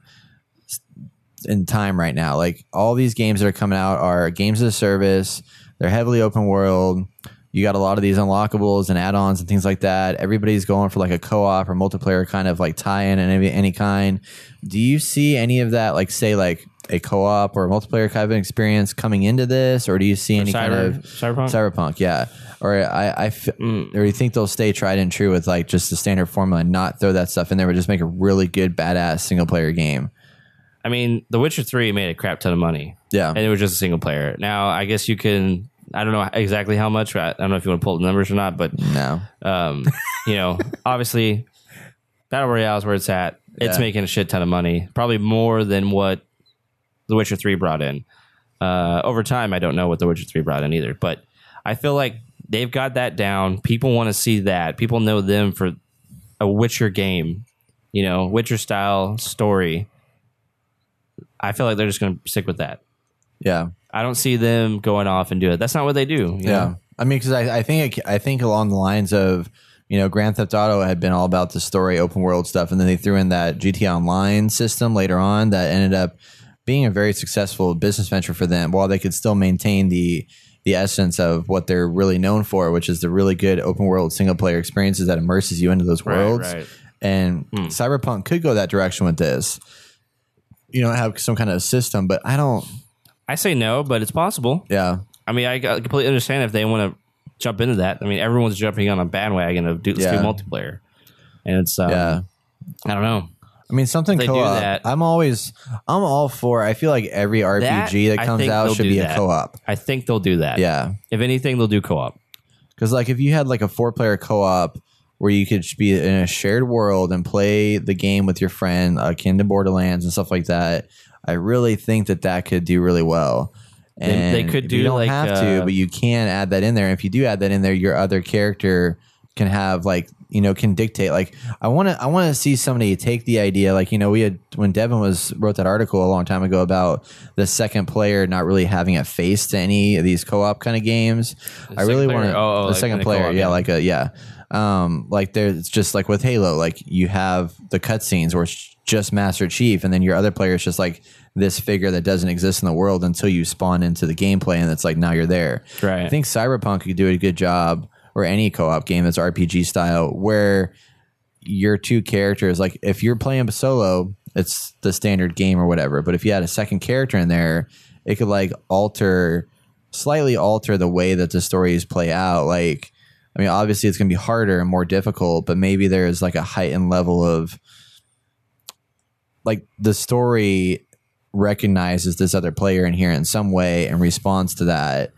time right now, like all these games that are coming out are games as a service. They're heavily open world. You got a lot of these unlockables and add-ons and things like that. Everybody's going for like a co-op or multiplayer kind of like tie-in and any kind. Do you see any of that, like say like a co-op or a multiplayer kind of experience coming into this, or do you see any kind of cyberpunk? Yeah, or or you think they'll stay tried and true with like just the standard formula and not throw that stuff in there, but just make a really good badass single player game? I mean, The Witcher 3 made a crap ton of money. Yeah, and it was just a single player. Now, I guess you can. I don't know exactly how much. I don't know if you want to pull the numbers or not, but no. Obviously, Battle Royale is where it's at. It's making a shit ton of money, probably more than what The Witcher 3 brought in. Over time, I don't know what The Witcher 3 brought in either, but I feel like they've got that down. People want to see that. People know them for a Witcher game, Witcher style story. I feel like they're just going to stick with that. Yeah. I don't see them going off and do it. That's not what they do. You know? I mean, because I think along the lines of, Grand Theft Auto had been all about the story, open world stuff, and then they threw in that GTA Online system later on that ended up being a very successful business venture for them, while they could still maintain the essence of what they're really known for, which is the really good open world single player experiences that immerses you into those worlds. Right. And Cyberpunk could go that direction with this. Have some kind of system, but I say no, but it's possible. Yeah. I mean, I completely understand if they want to jump into that. I mean, everyone's jumping on a bandwagon of let's do multiplayer. And it's, I don't know. I mean, something co-op. I'm all for, I feel like every RPG that comes out should be a co-op. I think they'll do that. Yeah. If anything, they'll do co-op. Because like if you had like a 4-player co-op where you could be in a shared world and play the game with your friend, akin to Borderlands and stuff like that, I really think that could do really well. And they could do, you don't like, have to, but you can add that in there. And if you do add that in there, your other character can have like, can dictate. Like I want to see somebody take the idea. Like, we had, when Devin wrote that article a long time ago about the second player not really having a face to any of these co-op kind of games. I really want to, the like second player. Yeah. Like there's just like with Halo, like you have the cutscenes where it's just Master Chief, and then your other player is just like this figure that doesn't exist in the world until you spawn into the gameplay, and it's like now you're there. Right. I think Cyberpunk could do a good job, or any co-op game that's RPG style, where your two characters, like if you're playing solo, it's the standard game or whatever. But if you had a second character in there, it could like slightly alter the way that the stories play out. Like, I mean, obviously it's going to be harder and more difficult, but maybe there's like a heightened level of like the story recognizes this other player in here in some way and responds to that.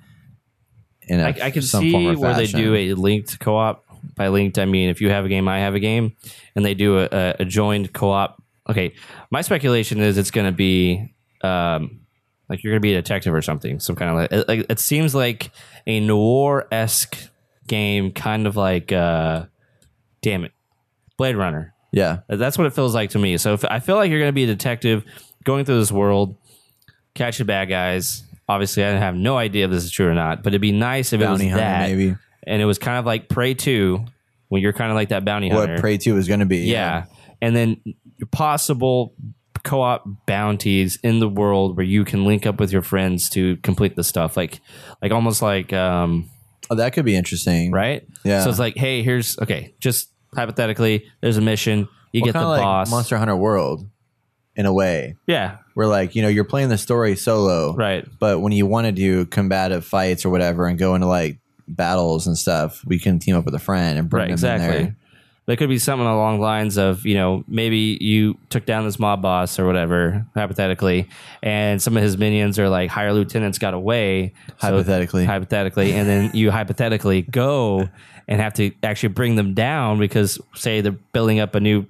I can see where they do a linked co-op. By linked, I mean if you have a game, I have a game, and they do a joined co-op. Okay, my speculation is it's going to be like you're going to be a detective or something. Some kind of like it seems like a noir-esque game, kind of like damn it, Blade Runner. Yeah, that's what it feels like to me. So I feel like you're going to be a detective going through this world, catching bad guys. Obviously, I have no idea if this is true or not, but it'd be nice if bounty it was hunter, that, maybe. And it was kind of like Prey 2, when you're kind of like that bounty hunter. What Prey 2 is going to be. Yeah. And then possible co-op bounties in the world where you can link up with your friends to complete the stuff. Like almost like... oh, that could be interesting. Right? Yeah. So it's like, hey, just hypothetically, there's a mission. You get the like boss. Monster Hunter World, in a way. Yeah. Where like, you're playing the story solo. Right. But when you want to do combative fights or whatever and go into like battles and stuff, we can team up with a friend and bring them in there. There could be something along the lines of, maybe you took down this mob boss or whatever, hypothetically, and some of his minions are like higher lieutenants got away. Hypothetically. And then you hypothetically go and have to actually bring them down because, say, they're building up a new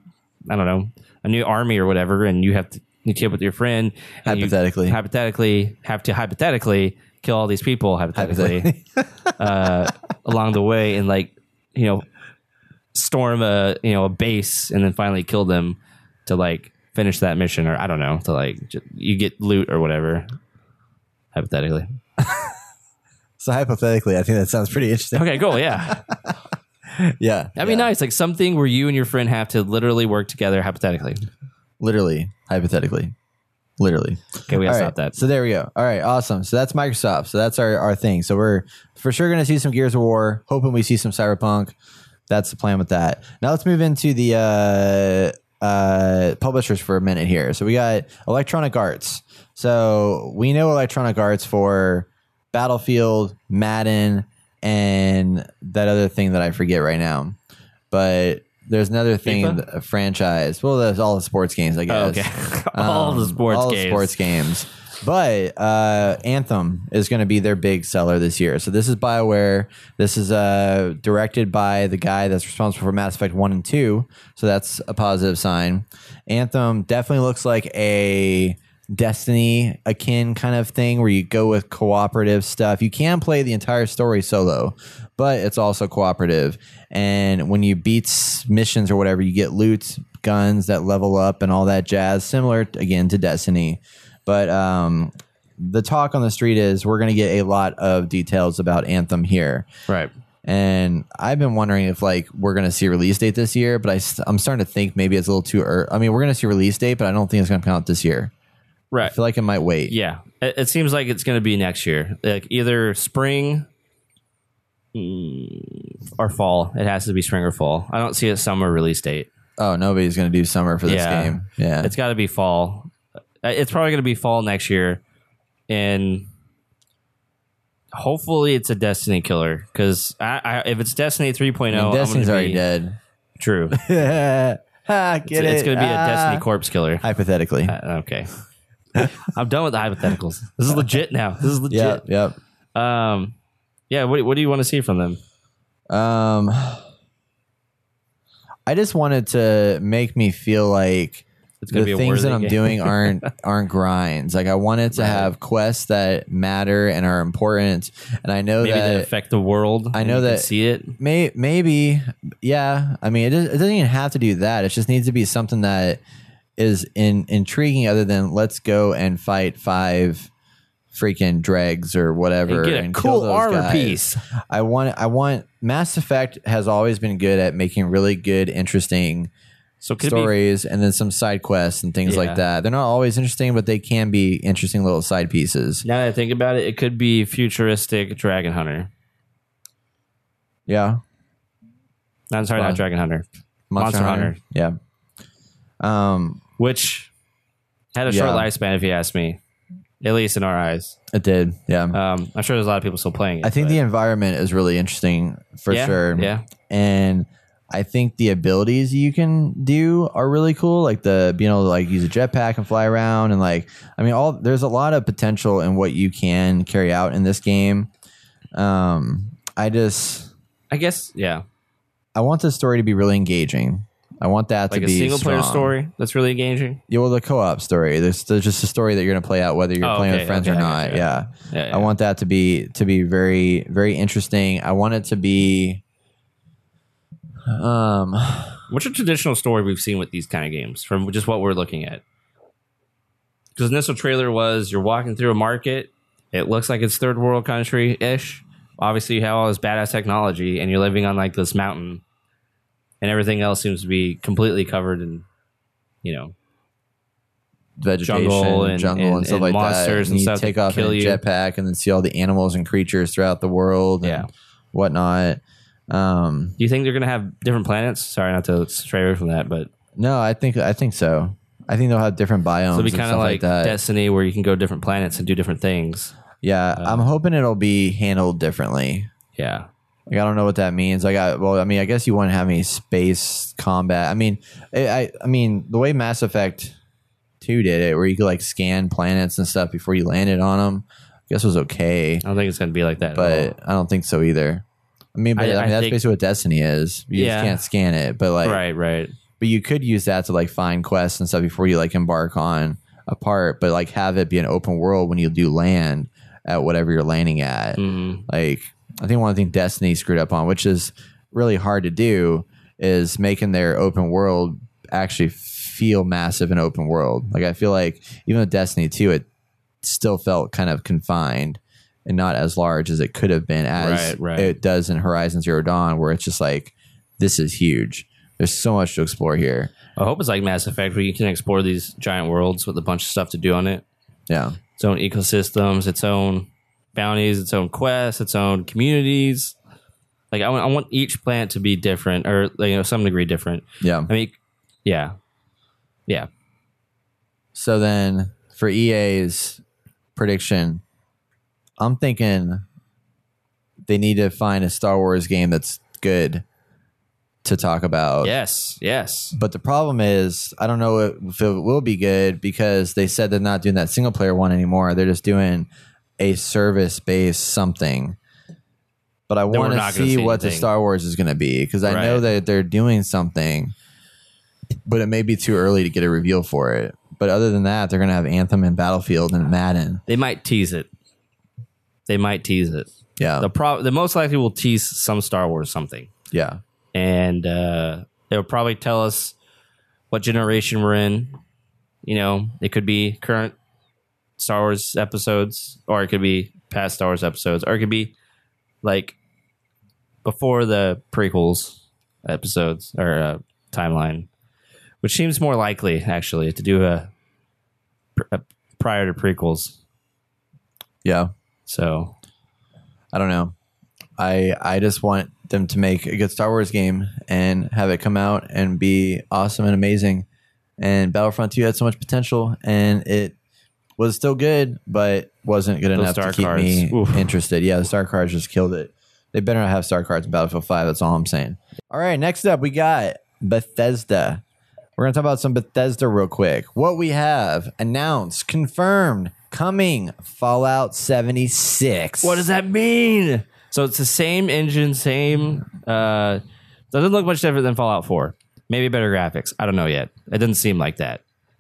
army or whatever, and you have to team up with your friend. And hypothetically have to kill all these people, hypothetically. Along the way, and like, storm a base and then finally kill them to like finish that mission, or I don't know, to like you get loot or whatever, hypothetically. So hypothetically, I think that sounds pretty interesting. Okay, cool. Yeah. Yeah. That'd be nice. Like something where you and your friend have to literally work together, hypothetically. Literally. Hypothetically. Literally. Okay, we gotta All stop right, that. So there we go. All right, awesome. So that's Microsoft. So that's our thing. So we're for sure going to see some Gears of War. Hoping we see some Cyberpunk. That's the plan with that. Now let's move into the publishers for a minute here. So we got Electronic Arts. So we know Electronic Arts for Battlefield, Madden, and that other thing that I forget right now. But there's another thing, a franchise. Well, there's all the sports games, I guess. Oh, okay. all the sports games. But Anthem is going to be their big seller this year. So this is BioWare. This is directed by the guy that's responsible for Mass Effect 1 and 2. So that's a positive sign. Anthem definitely looks like a Destiny akin kind of thing where you go with cooperative stuff. You can play the entire story solo, but it's also cooperative. And when you beat missions or whatever, you get loot, guns that level up and all that jazz, similar again to Destiny. But the talk on the street is we're going to get a lot of details about Anthem here. Right. And I've been wondering if like we're going to see a release date this year, but I'm starting to think maybe it's a little too early. I mean, we're going to see a release date, but I don't think it's going to come out this year. Right. I feel like it might wait. Yeah. It seems like it's going to be next year. Like either spring or fall. It has to be spring or fall. I don't see a summer release date. Oh, nobody's going to do summer for this game. Yeah. It's got to be fall. It's probably going to be fall next year. And hopefully it's a Destiny killer. Because if it's Destiny 3.0, Destiny's already dead. True. It's It's going to be a Destiny corpse killer. Hypothetically. Okay. I'm done with the hypotheticals. This is legit now. This is legit. Yep. Yeah. What do you want to see from them? I just wanted to make me feel like it's going to be the a things that worthy I'm game. doing aren't grinds. Like I want it to have quests that matter and are important, and I know Maybe that that affect the world. I and know you can that- see it. maybe, yeah. I mean, it doesn't even have to do that. It just needs to be something that is intriguing, other than let's go and fight 5 freaking dregs or whatever And get a and kill cool those armor guys. piece. I want Mass Effect has always been good at making really good, interesting So could it be stories, and then some side quests and things Yeah. like that. They're not always interesting, but they can be interesting little side pieces. now that I think about it, it could be futuristic Dragon Hunter. Yeah, No, I'm sorry, not Fun. Dragon Hunter. Monster Hunter. Yeah. Which had a short Yeah. lifespan, if you ask me. At least in our eyes. It did. Yeah. I'm sure there's a lot of people still playing it. I think but- the environment is really interesting for Yeah, sure. yeah. And I think the abilities you can do are really cool. Like being able to like use a jetpack and fly around, and like, I mean, there's a lot of potential in what you can carry out in this game. I guess, yeah. I want the story to be really engaging. I want that Like to a be single player strong. story that's really engaging. Yeah, well, the co-op story. There's just a story that you're going to play out whether you're Oh, playing okay, with friends okay, or I not. gotcha. Yeah. Yeah. I want that to be very, very interesting. I want it to be What's a traditional story we've seen with these kind of games from just what we're looking at? Because the initial trailer was you're walking through a market. It looks like it's third world country ish. Obviously, you have all this badass technology, and you're living on like this mountain, and everything else seems to be completely covered in, vegetation, Jungle and- jungle and- and stuff and like that. monsters and you stuff take that off in kill a you. jetpack and then see all the animals and creatures throughout the world and Yeah. whatnot. Do you think they're going to have different planets? Sorry, not to stray away from that, but No, I think so. I think they'll have different biomes. it'll be and kind stuff of like that. Destiny, where you can go to different planets and do different things. Yeah, I'm hoping it'll be handled differently. Yeah. Like, I don't know what that means. I guess you wouldn't have any space combat. I mean, I mean, the way Mass Effect 2 did it, where you could like scan planets and stuff before you landed on them, I guess was okay. I don't think it's going to be like that. at all. But I don't think so either. I mean, I that's think- basically what Destiny is. You Yeah. just can't scan it, but like, Right. but you could use that to like find quests and stuff before you like embark on a part. But like have it be an open world when you do land at whatever you're landing at. Mhm. Like, I think one thing Destiny screwed up on, which is really hard to do, is making their open world actually feel massive and open world. Like, I feel like even with Destiny 2, it still felt kind of confined and not as large as it could have been, as Right. it does in Horizon Zero Dawn, where it's just like, this is huge. There's so much to explore here. I hope it's like Mass Effect, where you can explore these giant worlds with a bunch of stuff to do on it. Yeah. Its own ecosystems, its own bounties, its own quests, its own communities. Like I want each planet to be different, or some degree different. Yeah. I mean, yeah. So then for EA's prediction, I'm thinking they need to find a Star Wars game that's good to talk about. Yes. But the problem is, I don't know if it will be good, because they said they're not doing that single player one anymore. They're just doing a service based something. But I want we're to not gonna see see what the anything. Star Wars is going to be, because I know Right. that they're doing something, but it may be too early to get a reveal for it. But other than that, they're going to have Anthem and Battlefield and Madden. They might tease it. Yeah. The most likely will tease some Star Wars something. Yeah. And they'll probably tell us what generation we're in. It could be current Star Wars episodes, or it could be past Star Wars episodes, or it could be like before the prequels episodes or timeline, which seems more likely actually to do a prior to prequels. Yeah. So I don't know. I just want them to make a good Star Wars game and have it come out and be awesome and amazing. And Battlefront 2 had so much potential, and it was still good, but wasn't good enough to star keep cards. me Oof. interested. Yeah, the star cards just killed it. They better not have star cards in Battlefield 5. That's all I'm saying. All right, next up, we got Bethesda. We're going to talk about some Bethesda real quick. What we have announced, confirmed, coming, Fallout 76. what does that mean? So it's the same engine, same. Doesn't look much different than Fallout 4. Maybe better graphics. I don't know yet. It doesn't seem like that.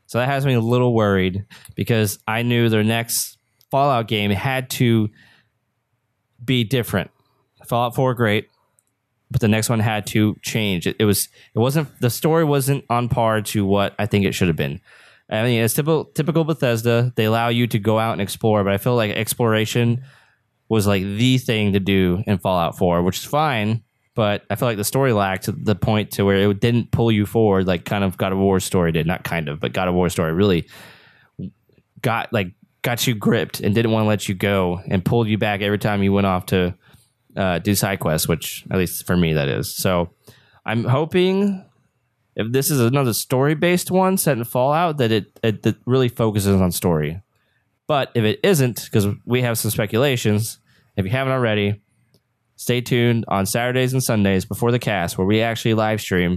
So that has me a little worried because I knew their next Fallout game had to be different. Fallout 4, great, but the next one had to change. It wasn't the story wasn't on par to what I think it should have been. I mean, it's typical Bethesda. They allow you to go out and explore, but I feel like exploration was like the thing to do in Fallout 4, which is fine. But I feel like the story lacked to the point to where it didn't pull you forward like kind of God of War story did. Not kind of, but God of War story really got you gripped and didn't want to let you go and pulled you back every time you went off to do side quests, which at least for me that is. So I'm hoping if this is another story-based one set in Fallout that it really focuses on story. But if it isn't, because we have some speculations, if you haven't already, stay tuned on Saturdays and Sundays before the cast where we actually go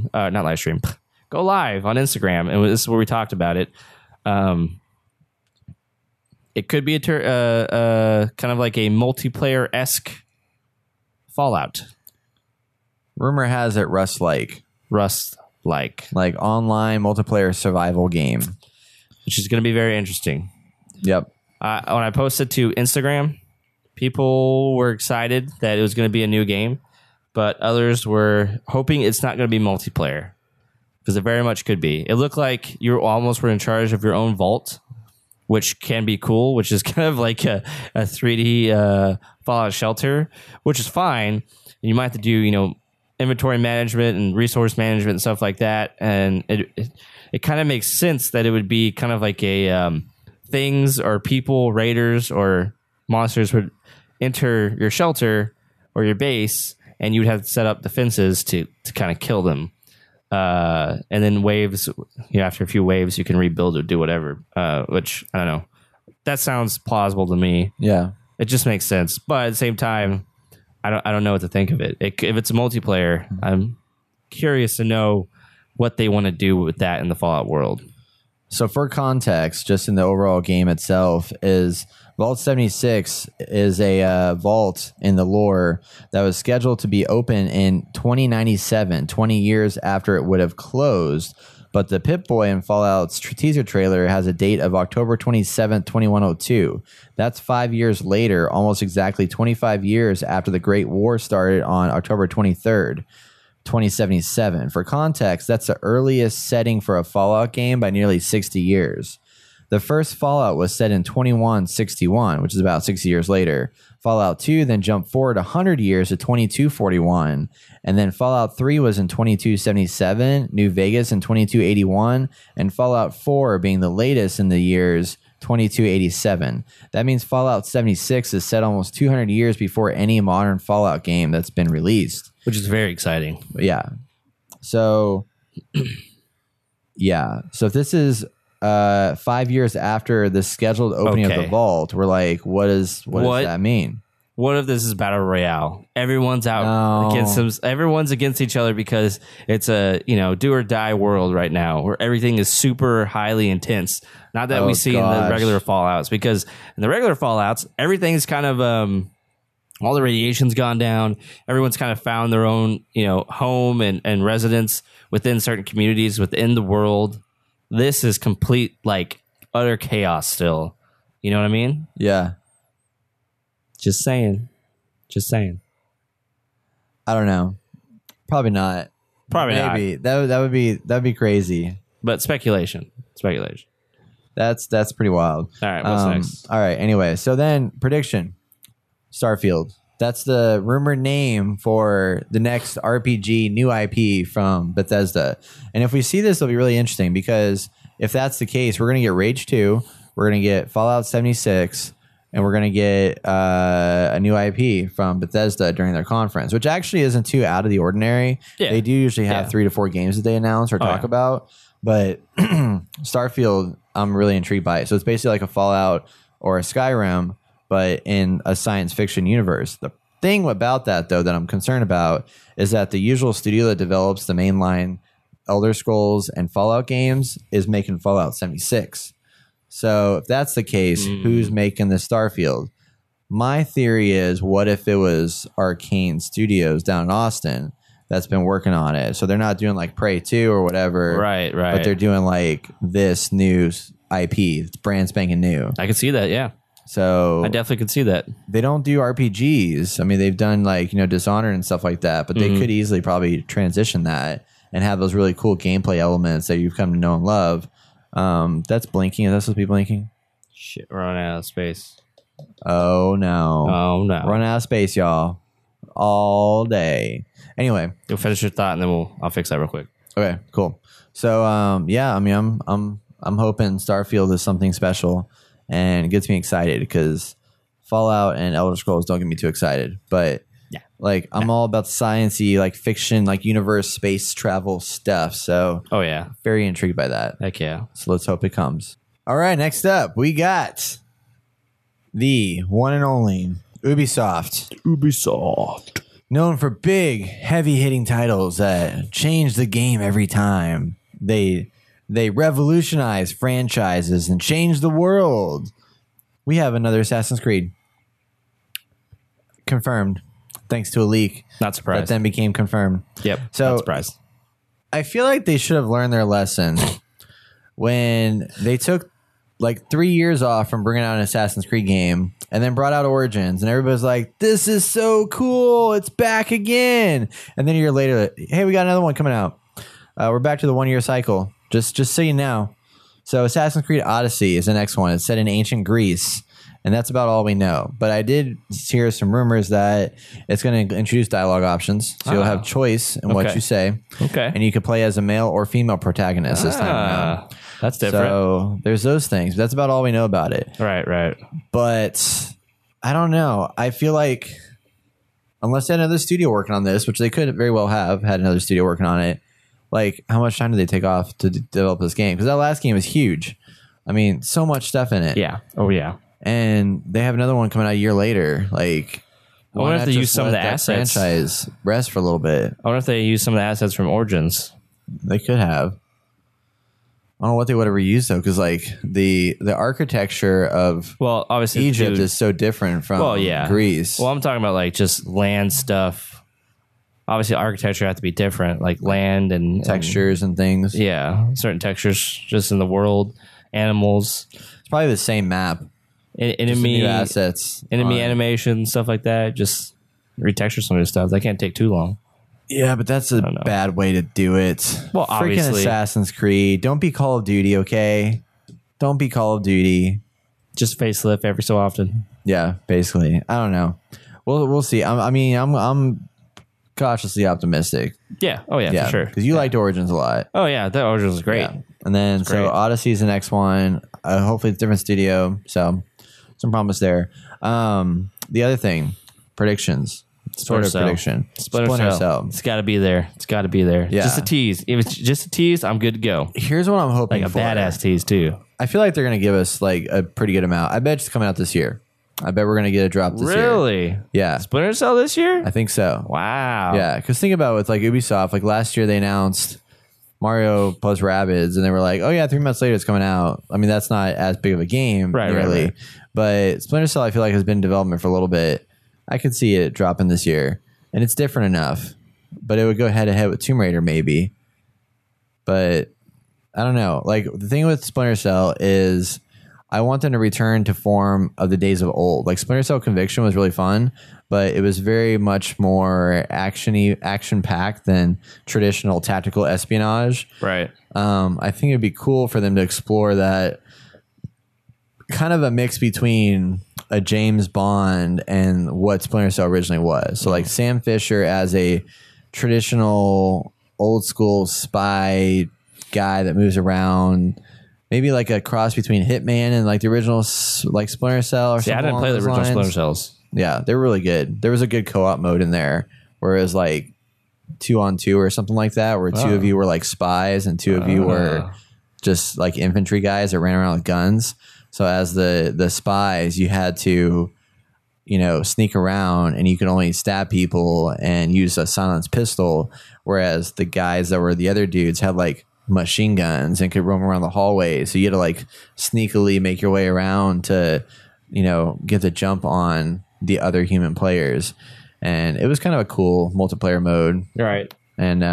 live on Instagram. And this is where we talked about it. It could be kind of like a multiplayer-esque Fallout. Rumor has it Rust-like. Rust-like. Like online multiplayer survival game. Which is going to be very interesting. Yep. When I posted to Instagram, people were excited that it was going to be a new game, but others were hoping it's not going to be multiplayer because it very much could be. It looked like you almost were in charge of your own vault, which can be cool, which is kind of like a 3D Fallout Shelter, which is fine. You might have to do, inventory management and resource management and stuff like that, and it kind of makes sense that it would be kind of like a things or people, raiders or monsters would enter your shelter or your base, and you'd have to set up defenses to kind of kill them. And then waves, after a few waves, you can rebuild or do whatever, which, I don't know. That sounds plausible to me. Yeah. It just makes sense. But at the same time, I don't know what to think of it. If it's a multiplayer, I'm curious to know what they want to do with that in the Fallout world. So for context, just in the overall game itself, is Vault 76 is a vault in the lore that was scheduled to be open in 2097, 20 years after it would have closed. But the Pip-Boy in Fallout's teaser trailer has a date of October 27th, 2102. That's 5 years later, almost exactly 25 years after the Great War started on October 23rd. 2077. For context, that's the earliest setting for a Fallout game by nearly 60 years. The first Fallout was set in 2161, which is about 60 years later. Fallout 2 then jumped forward 100 years to 2241. And then Fallout 3 was in 2277, New Vegas in 2281, and Fallout 4 being the latest in the years 2287. That means Fallout 76 is set almost 200 years before any modern Fallout game that's been released. Which is very exciting. Yeah. So, So if this is 5 years after the scheduled opening of the vault, we're like, what does that mean? What if this is Battle Royale? Everyone's out against them. Everyone's against each other because it's a do or die world right now where everything is super highly intense. Not that we see in the regular Fallouts, because in the regular Fallouts, everything's kind of all the radiation's gone down. Everyone's kind of found their own home and residence within certain communities within the world. This is complete utter chaos still. You know what I mean? Yeah. Just saying. I don't know. Probably not. Maybe not. That'd be crazy. But speculation. That's pretty wild. All right. What's next? All right. Anyway, so then prediction: Starfield. That's the rumored name for the next RPG new IP from Bethesda. And if we see this, it'll be really interesting because if that's the case, we're going to get Rage 2, we're going to get Fallout 76, and we're going to get a new IP from Bethesda during their conference, which actually isn't too out of the ordinary. Yeah. They do usually have 3 to 4 games that they announce or talk about. But Starfield, I'm really intrigued by it. So it's basically like a Fallout or a Skyrim, but in a science fiction universe. The thing about that, though, that I'm concerned about is that the usual studio that develops the mainline Elder Scrolls and Fallout games is making Fallout 76. So if that's the case, who's making the Starfield? My theory is, what if it was Arcane Studios down in Austin that's been working on it. So they're not doing like Prey 2 or whatever. Right. But they're doing like this new IP. It's brand spanking new. I can see that. Yeah, So I definitely could see that. they don't do RPGs. I mean, they've done like, Dishonored and stuff like that, but they could easily probably transition that and have those really cool gameplay elements that you've come to know and love. That's blinking. Is that supposed to be blinking? Shit, we're running out of space. Oh no. Oh no. Run out of space, y'all. All day. Anyway. You'll finish your thought, and then I'll fix that real quick. Okay, cool. So yeah, I mean I'm hoping Starfield is something special and it gets me excited because Fallout and Elder Scrolls don't get me too excited. But like I'm all about the science-y, like fiction, like universe, space travel stuff. So Oh yeah. very intrigued by that. Heck yeah. So let's hope it comes. All right, next up, we got the one and only Ubisoft. Known for big, heavy-hitting titles that change the game every time. They revolutionize franchises and change the world. We have another Assassin's Creed. Confirmed. Thanks to a leak. Not surprised. That then became confirmed. Yep. So- not surprised. I feel like they should have learned their lesson when they took like 3 years off from bringing out an Assassin's Creed game and then brought out Origins and everybody's like, this is so cool. It's back again. And then a year later, hey, we got another one coming out. We're back to the 1 year cycle. Just so you know. So Assassin's Creed Odyssey is the next one. It's set in ancient Greece. And that's about all we know. But I did hear some rumors that it's going to introduce dialogue options. So you'll have choice in what Okay. you say. Okay. And you can play as a male or female protagonist this time around. That's different. So there's those things. That's about all we know about it. Right. But I don't know. I feel like unless they had another studio working on this, which they could very well have had another studio working on it, like how much time did they take off to develop this game? Because that last game is huge. I mean, so much stuff in it. Yeah. Oh yeah. And they have another one coming out a year later. Like, I wonder why if not they just use some of let the that assets. franchise rest for a little bit? I wonder if they use some of the assets from Origins. They could have. I don't know what they would have reused though, because like the architecture of Well, obviously Egypt is so different from Greece. Well, I'm talking about like just land stuff. Obviously, architecture have to be different, like land and textures and things. yeah, certain textures just in the world, animals, It's probably the same map. Just the enemy new assets. enemy on it. animation, stuff like that. Just retexture some of this stuff. That can't take too long. Yeah, but that's a know. bad way to do it. Well, Freaking obviously. Assassin's Creed. Don't be Call of Duty, okay? Don't be Call of Duty. Just facelift every so often. Yeah, basically. I don't know. We'll see. I'm cautiously optimistic. Yeah. Oh yeah, Yeah, for sure. because you liked Origins a lot. Oh yeah, that Origins was great. Yeah. And then so great. Odyssey is the next one. Hopefully it's a different studio. So some promise there. The other thing, predictions. Sort of Cell. prediction. Splinter Cell. It's got to be there. It's got to be there. Yeah. Just a tease. If it's just a tease, I'm good to go. Here's what I'm hoping Like a for. badass tease too. I feel like they're going to give us like a pretty good amount. I bet it's coming out this year. I bet we're going to get a drop this year. Really? Yeah. Splinter Cell this year? I think so. Wow. Yeah, because think about it with like Ubisoft. Like last year they announced Mario plus Rabbids, and they were like, "Oh yeah, 3 months later it's coming out." I mean, that's not as big of a game, Right, really. right. But Splinter Cell, I feel like has been in development for a little bit. I could see it dropping this year, and it's different enough. But it would go head to head with Tomb Raider, maybe. But I don't know. Like the thing with Splinter Cell is, I want them to return to form of the days of old. Like Splinter Cell Conviction was really fun, but it was very much more action packed than traditional tactical espionage. Right. I think it'd be cool for them to explore that kind of a mix between a James Bond and what Splinter Cell originally was. So like Sam Fisher as a traditional old school spy guy that moves around. Maybe like a cross between Hitman and like the original like Splinter Cell or See, something. I didn't play the along those original lines. Splinter Cells. Yeah, they were really good. There was a good co-op mode in there, whereas like 2-on-2 or something like that, where two of you were like spies and two of you were just like infantry guys that ran around with guns. So as the spies, you had to, sneak around and you could only stab people and use a silenced pistol, whereas the guys that were the other dudes had like machine guns and could roam around the hallway. So you had to like sneakily make your way around to, get the jump on the other human players. And it was kind of a cool multiplayer mode. Right. And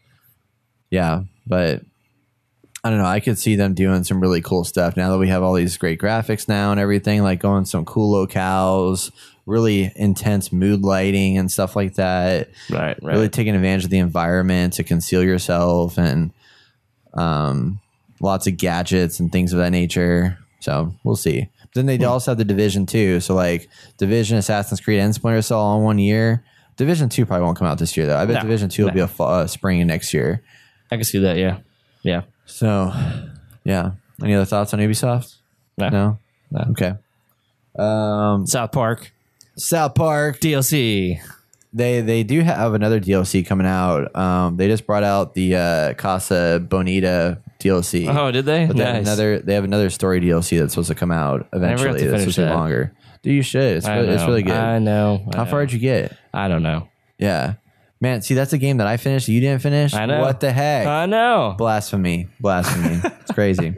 yeah, but I don't know. I could see them doing some really cool stuff now that we have all these great graphics now and everything, like going some cool locales, really intense mood lighting and stuff like that. Right. Really taking advantage of the environment to conceal yourself and lots of gadgets and things of that nature. So we'll see. Then they also have the Division 2. So like Division, Assassin's Creed, and Splinter Cell all in 1 year. Division 2 probably won't come out this year, though. I bet No. Division 2 will be a spring of next year. I can see that. Yeah. Yeah. So, yeah. Any other thoughts on Ubisoft? No? Okay. South Park South Park. DLC. They do have another DLC coming out. They just brought out the Casa Bonita DLC. Oh, did they? But they Nice. have another story DLC that's supposed to come out eventually. to That's finish supposed to be that. longer. Dude, you should. It's really good. I know. How far did you get? I don't know. Yeah. Man, see, that's a game that I finished that you didn't finish. I know. What the heck? I know. Blasphemy. It's crazy.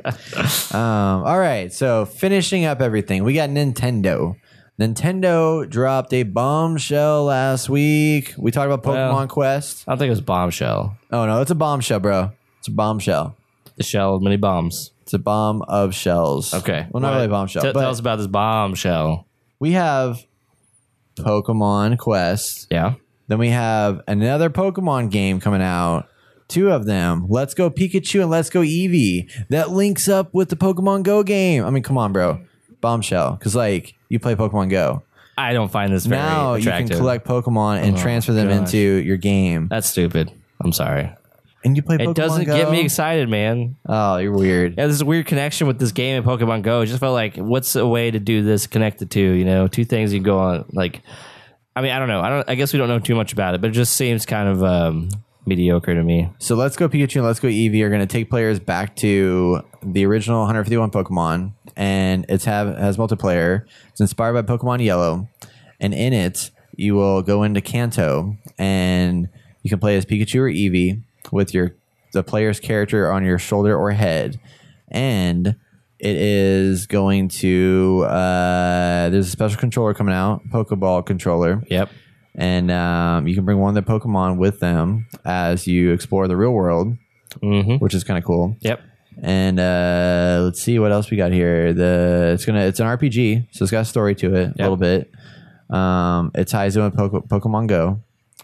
All right. So finishing up everything, we got Nintendo. Nintendo dropped a bombshell last week. We talked about Pokemon Well, Quest. I don't think it was bombshell. Oh, no, it's a bombshell, bro. It's a bombshell. The shell of many bombs. It's a bomb of shells. Okay. Well, not really a bombshell. Tell but us about this bombshell. we have Pokemon Quest. Yeah. Then we have another Pokemon game coming out. 2 of them. Let's Go Pikachu and Let's Go Eevee. That links up with the Pokemon Go game. I mean, come on, bro. Bombshell. Because, like, you play Pokemon Go. I don't find this very Now attractive. you can collect Pokemon and transfer them gosh. into your game. That's stupid. I'm sorry. And you play Pokemon It doesn't Go? get me excited, man. Oh, you're weird. Yeah, there's a weird connection with this game and Pokemon Go. It just felt like, what's a way to do this, connect the two, you know? 2 things you can go on. Like, I mean, I don't know. I guess we don't know too much about it, but it just seems kind of mediocre to me. So Let's Go Pikachu and Let's Go Eevee are going to take players back to the original 151 Pokemon, and it has multiplayer. It's inspired by Pokemon Yellow, and in it, you will go into Kanto, and you can play as Pikachu or Eevee with the player's character on your shoulder or head, and it is going to there's a special controller coming out, Pokeball controller. Yep. And you can bring one of the Pokemon with them as you explore the real world, which is kind of cool. Yep. And let's see what else we got here. It's an RPG, so it's got a story to it a little bit. It ties in with Pokemon Go,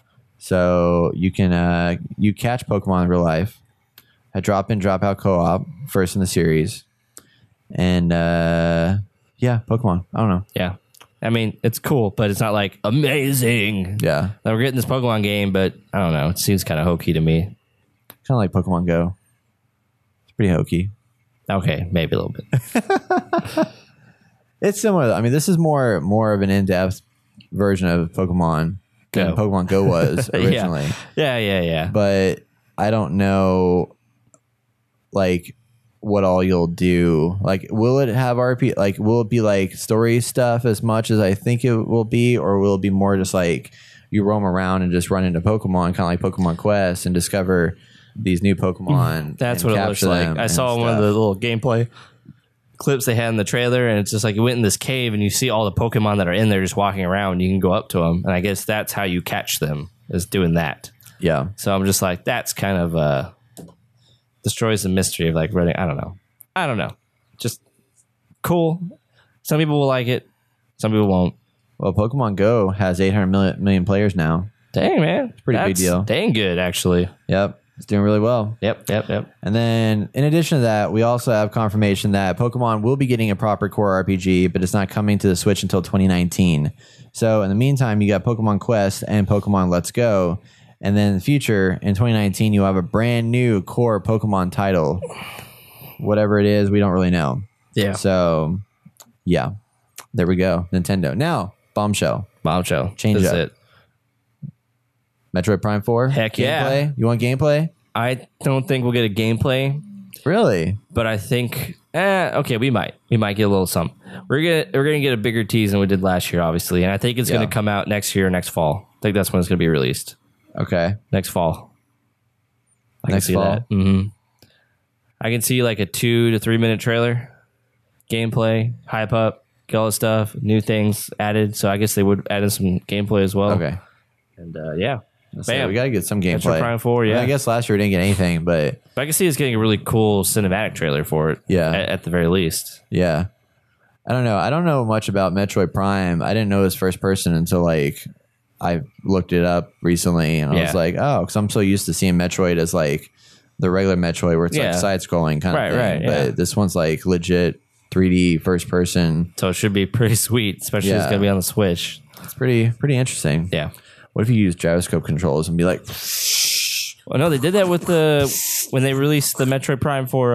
so you can you catch Pokemon in real life. A drop in, drop out co-op, first in the series, and yeah, Pokemon. I don't know. Yeah. I mean, it's cool, but it's not like amazing. Yeah, Now we're getting this Pokemon game, but I don't know. It seems kind of hokey to me. kind of like Pokemon Go. It's pretty hokey. Okay, maybe a little bit. It's similar. I mean, this is more of an in-depth version of Pokemon than Go. Pokemon Go was originally. Yeah. But I don't know, like, what all you'll do. Like, will it have RP? Like, will it be like story stuff as much as I think it will be, or will it be more just like you roam around and just run into Pokemon, kind of like Pokemon Quest, and discover these new Pokemon? That's and what it looks capture like. them I and saw one of the stuff. little gameplay clips they had in the trailer, and it's just like you went in this cave and you see all the Pokemon that are in there just walking around. You can go up to them, and I guess that's how you catch them, is doing that. Yeah. So I'm just like, that's kind of destroys the mystery of like running. I don't know. Just cool. Some people will like it. Some people won't. Well, Pokemon Go has 800 million players now. Dang, man. Pretty big deal. Dang good, actually. Yep. It's doing really well. Yep. And then, in addition to that, we also have confirmation that Pokemon will be getting a proper core RPG, but it's not coming to the Switch until 2019. So, in the meantime, you got Pokemon Quest and Pokemon Let's Go. And then in the future, in 2019, you have a brand new core Pokemon title. Whatever it is, we don't really know. Yeah. So, yeah. There we go. Nintendo. Now, bombshell. Bombshell. Change That's up. it. Metroid Prime 4? Heck yeah. Gameplay? You want gameplay? I don't think we'll get a gameplay, Really? but I think okay, we might get a little something. We're gonna get a bigger tease than we did last year, obviously, and I think it's Yeah. gonna come out next year, next fall. I think that's when it's gonna be released. Okay. Next fall. I Next can see fall? that. Mm-hmm. I can see like a 2 to 3 minute trailer, gameplay, hype up, get all the stuff, new things added. So I guess they would add in some gameplay as well. Okay. And yeah, So Bam. we got to get some gameplay. Metroid Prime 4, yeah. I guess last year we didn't get anything, but But I can see us getting a really cool cinematic trailer for it. Yeah. At the very least. yeah. I don't know. I don't know much about Metroid Prime. I didn't know it was first person until like I looked it up recently, and I was Yeah. like, oh, because I'm so used to seeing Metroid as like the regular Metroid where it's Yeah. like side scrolling kind Right, of thing. right, But yeah. this one's like legit 3D first person. So it should be pretty sweet, especially if it's Yeah. going to be on the Switch. It's pretty interesting. Yeah. What if you use gyroscope controls and be like, Well, no, they did that with when they released the Metroid Prime for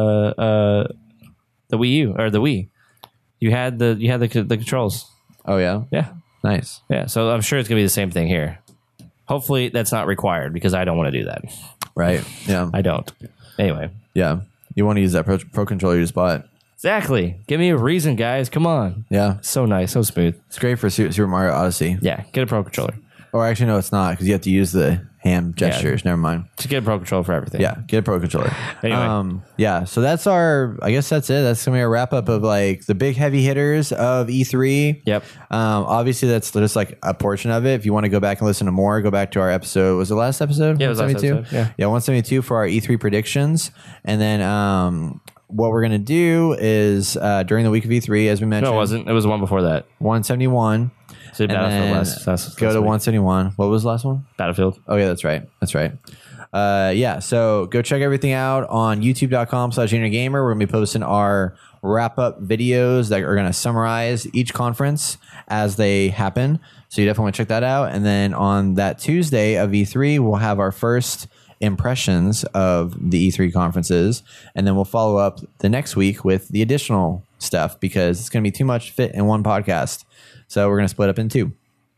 the Wii U or the Wii. You had the controls. oh yeah, Yeah. nice, Yeah. So I'm sure it's going to be the same thing here. Hopefully that's not required because I don't want to do that. right? Yeah, I don't. Anyway. yeah. You want to use that pro controller you just bought? Exactly. Give me a reason, guys. Come on. Yeah, So nice. So smooth. it's great for Super Mario Odyssey. Yeah. Get a Pro Controller. Or actually, no, it's not because you have to use the hand gestures. Never mind. Just get a Pro Controller for everything. Yeah, get a pro controller. Anyway. Yeah, so that's I guess that's it. That's gonna be a wrap up of like the big heavy hitters of E3. Yep. Obviously, that's just like a portion of it. If you want to go back and listen to more, go back to our episode. Was it last episode? Yeah, it was last 172? episode, Yeah, 172 for our E3 predictions. And then what we're gonna do is during the week of E3, as we mentioned, No, it wasn't. It was the one before that. 171. So And Battlefield then last go to week. 171. What was the last one? Battlefield. Oh yeah, that's right. That's right. Yeah, so go check everything out on youtube.com/juniorgamer. We're going to be posting our wrap-up videos that are going to summarize each conference as they happen. So you definitely want to check that out. And then on that Tuesday of E3, we'll have our first impressions of the E3 conferences. And then we'll follow up the next week with the additional stuff because it's going to be too much to fit in one podcast. So we're going to split up in two.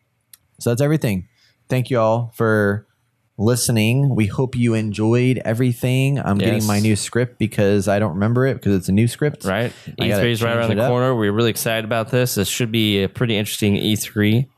So that's everything. Thank you all for listening. We hope you enjoyed everything. I'm getting Yes. my new script because I don't remember it because it's a new script. Right. I gotta E3 is right change around it the up. corner. We're really excited about this. This should be a pretty interesting E3.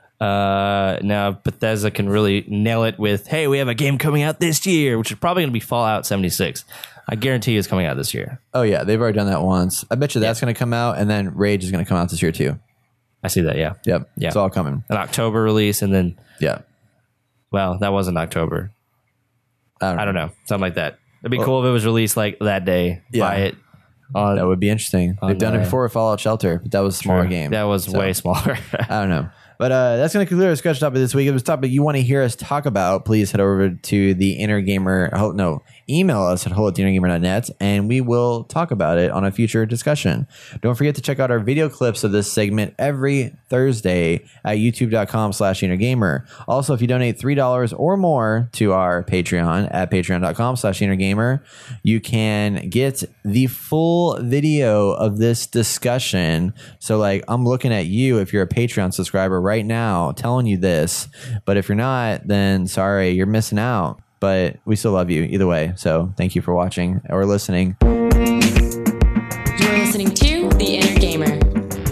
Now Bethesda can really nail it with, hey, we have a game coming out this year, which is probably going to be Fallout 76. I guarantee it's coming out this year. Oh yeah, they've already done that once. I bet you that's going to come out, and then Rage is going to come out this year too. I see that, yeah. Yep. Yeah. It's all coming. An October release, and then, Yeah. well, that wasn't October. I don't know. Something like that. It'd be cool if it was released like that day. Yeah. Buy it. On, That would be interesting. They've done it the- before with Fallout Shelter, but that was a smaller game. That was So, way smaller. I don't know. But that's going to conclude our discussion topic this week. If it's a topic you want to hear us talk about, please head over to the Inner Gamer. Email us at hello@theinnergamer.net, and we will talk about it on a future discussion. Don't forget to check out our video clips of this segment every Thursday at youtube.com/innergamer. Also, if you donate $3 or more to our Patreon at patreon.com/innergamer, you can get the full video of this discussion. So, like, I'm looking at you if you're a Patreon subscriber right now telling you this, but if you're not, then sorry, you're missing out. But we still love you either way. So thank you for watching or listening. You're listening to The Inner Gamer.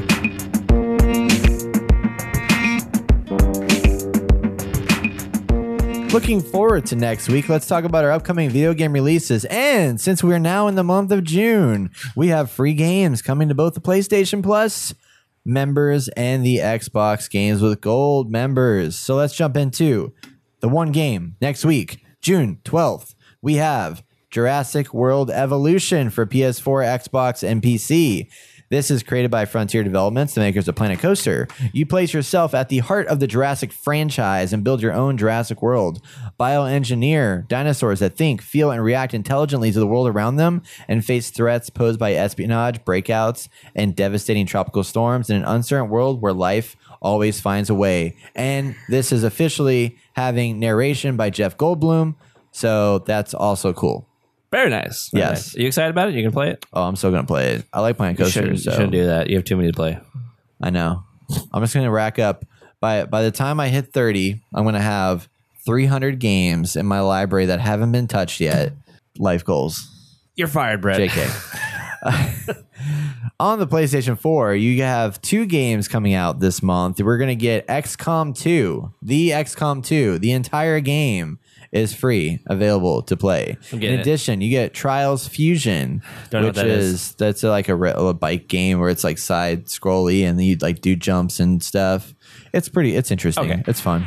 Looking forward to next week. Let's talk about our upcoming video game releases. And since we're now in the month of June, we have free games coming to both the PlayStation Plus members and the Xbox Games with Gold members. So let's jump into the one game next week, June 12th. We have Jurassic World Evolution for PS4, Xbox, and PC. This is created by Frontier Developments, the makers of Planet Coaster. You place yourself at the heart of the Jurassic franchise and build your own Jurassic World. Bioengineer dinosaurs that think, feel, and react intelligently to the world around them and face threats posed by espionage, breakouts, and devastating tropical storms in an uncertain world where life always finds a way. And this is officially having narration by Jeff Goldblum, so that's also cool. Very nice. Very Yes. nice. Are you excited about it? You can play it? Oh, I'm still going to play it. I like playing You coasters. shouldn't, you shouldn't do that. You have too many to play. I know. I'm just going to rack up. By the time I hit 30, I'm going to have 300 games in my library that haven't been touched yet. Life goals. You're fired, Brett. JK. On the PlayStation 4, you have 2 games coming out this month. We're going to get XCOM 2. The XCOM 2. The entire game is free, available to play. I'm In getting it. addition, you get Trials Fusion, Don't know which what that is. that's like a bike game where it's like side scrolly and you like do jumps and stuff. It's interesting. Okay. It's fun.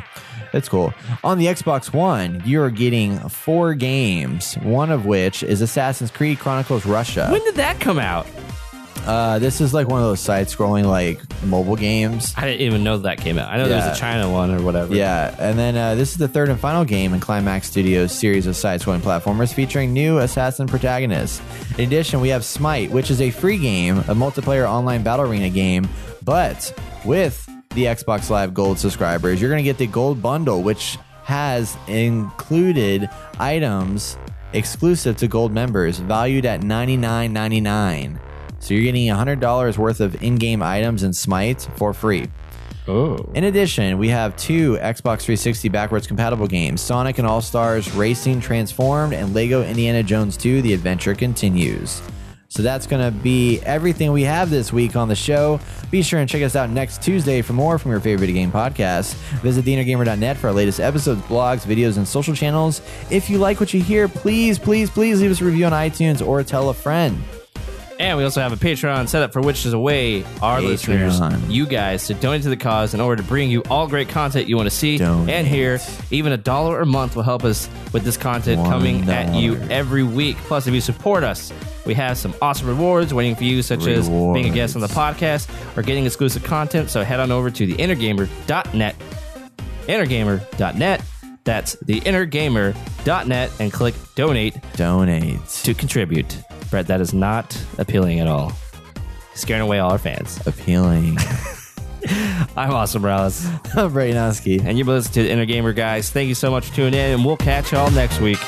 It's cool. On the Xbox One, you're getting 4 games, one of which is Assassin's Creed Chronicles Russia. When did that come out? This is like one of those side-scrolling like mobile games. I didn't even know that came out. I know there's a China one or whatever. Yeah, and then this is the third and final game in Climax Studios' series of side-scrolling platformers featuring new assassin protagonists. In addition, we have Smite, which is a free game, a multiplayer online battle arena game, but with the Xbox Live Gold subscribers, you're going to get the Gold Bundle, which has included items exclusive to Gold members, valued at $99.99. So you're getting $100 worth of in-game items in Smite for free. Oh. In addition, we have 2 Xbox 360 backwards compatible games, Sonic and All-Stars Racing Transformed and Lego Indiana Jones 2 The Adventure Continues. So that's going to be everything we have this week on the show. Be sure and check us out next Tuesday for more from your favorite video game podcast. Visit theinnergamer.net for our latest episodes, blogs, videos, and social channels. If you like what you hear, please leave us a review on iTunes or tell a friend. And we also have a Patreon set up for which is a way our listeners, you guys, to donate to the cause in order to bring you all great content you want to see and hear. Even $1 a month will help us with this content coming at you every week. Plus, if you support us, we have some awesome rewards waiting for you, such as being a guest on the podcast or getting exclusive content. So head on over to theinnergamer.net, innergamer.net. That's theinnergamer.net and click donate to contribute. Brett, that is not appealing at all. Scaring away all our fans. Appealing. I'm Austin Morales. I'm Brayden Oski. And you've been listening to The Inner Gamer, guys. Thank you so much for tuning in, and we'll catch y'all next week.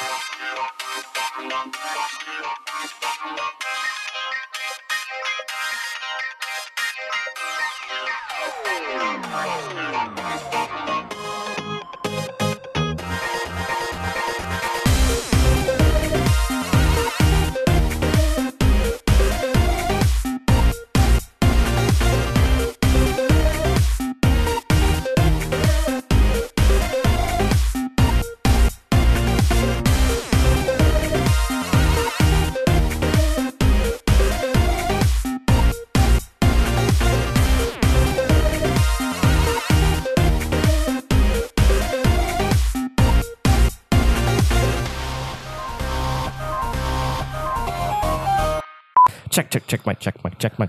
Check, my check. My check,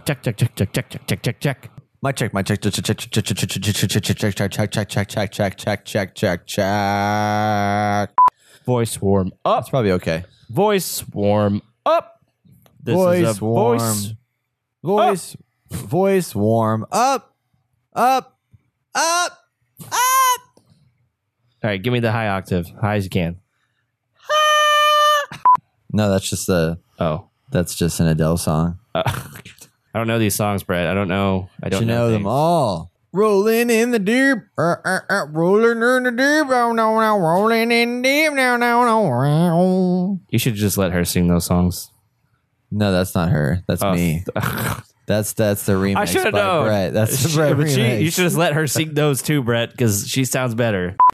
check. Voice warm up. That's probably okay. Voice warm up. This is a voice warm up. Up. All right, give me the high octave. High as you can. No, that's just that's just an Adele song. I don't know these songs, Brett. I don't know. I don't know them all. Rolling in the deep, rolling in the deep, no, rolling in deep, no. You should just let her sing those songs. No, that's not her. That's me. That's the remix. I should have by known. Brett. That's the Brett remix. You should just let her sing those too, Brett, because she sounds better.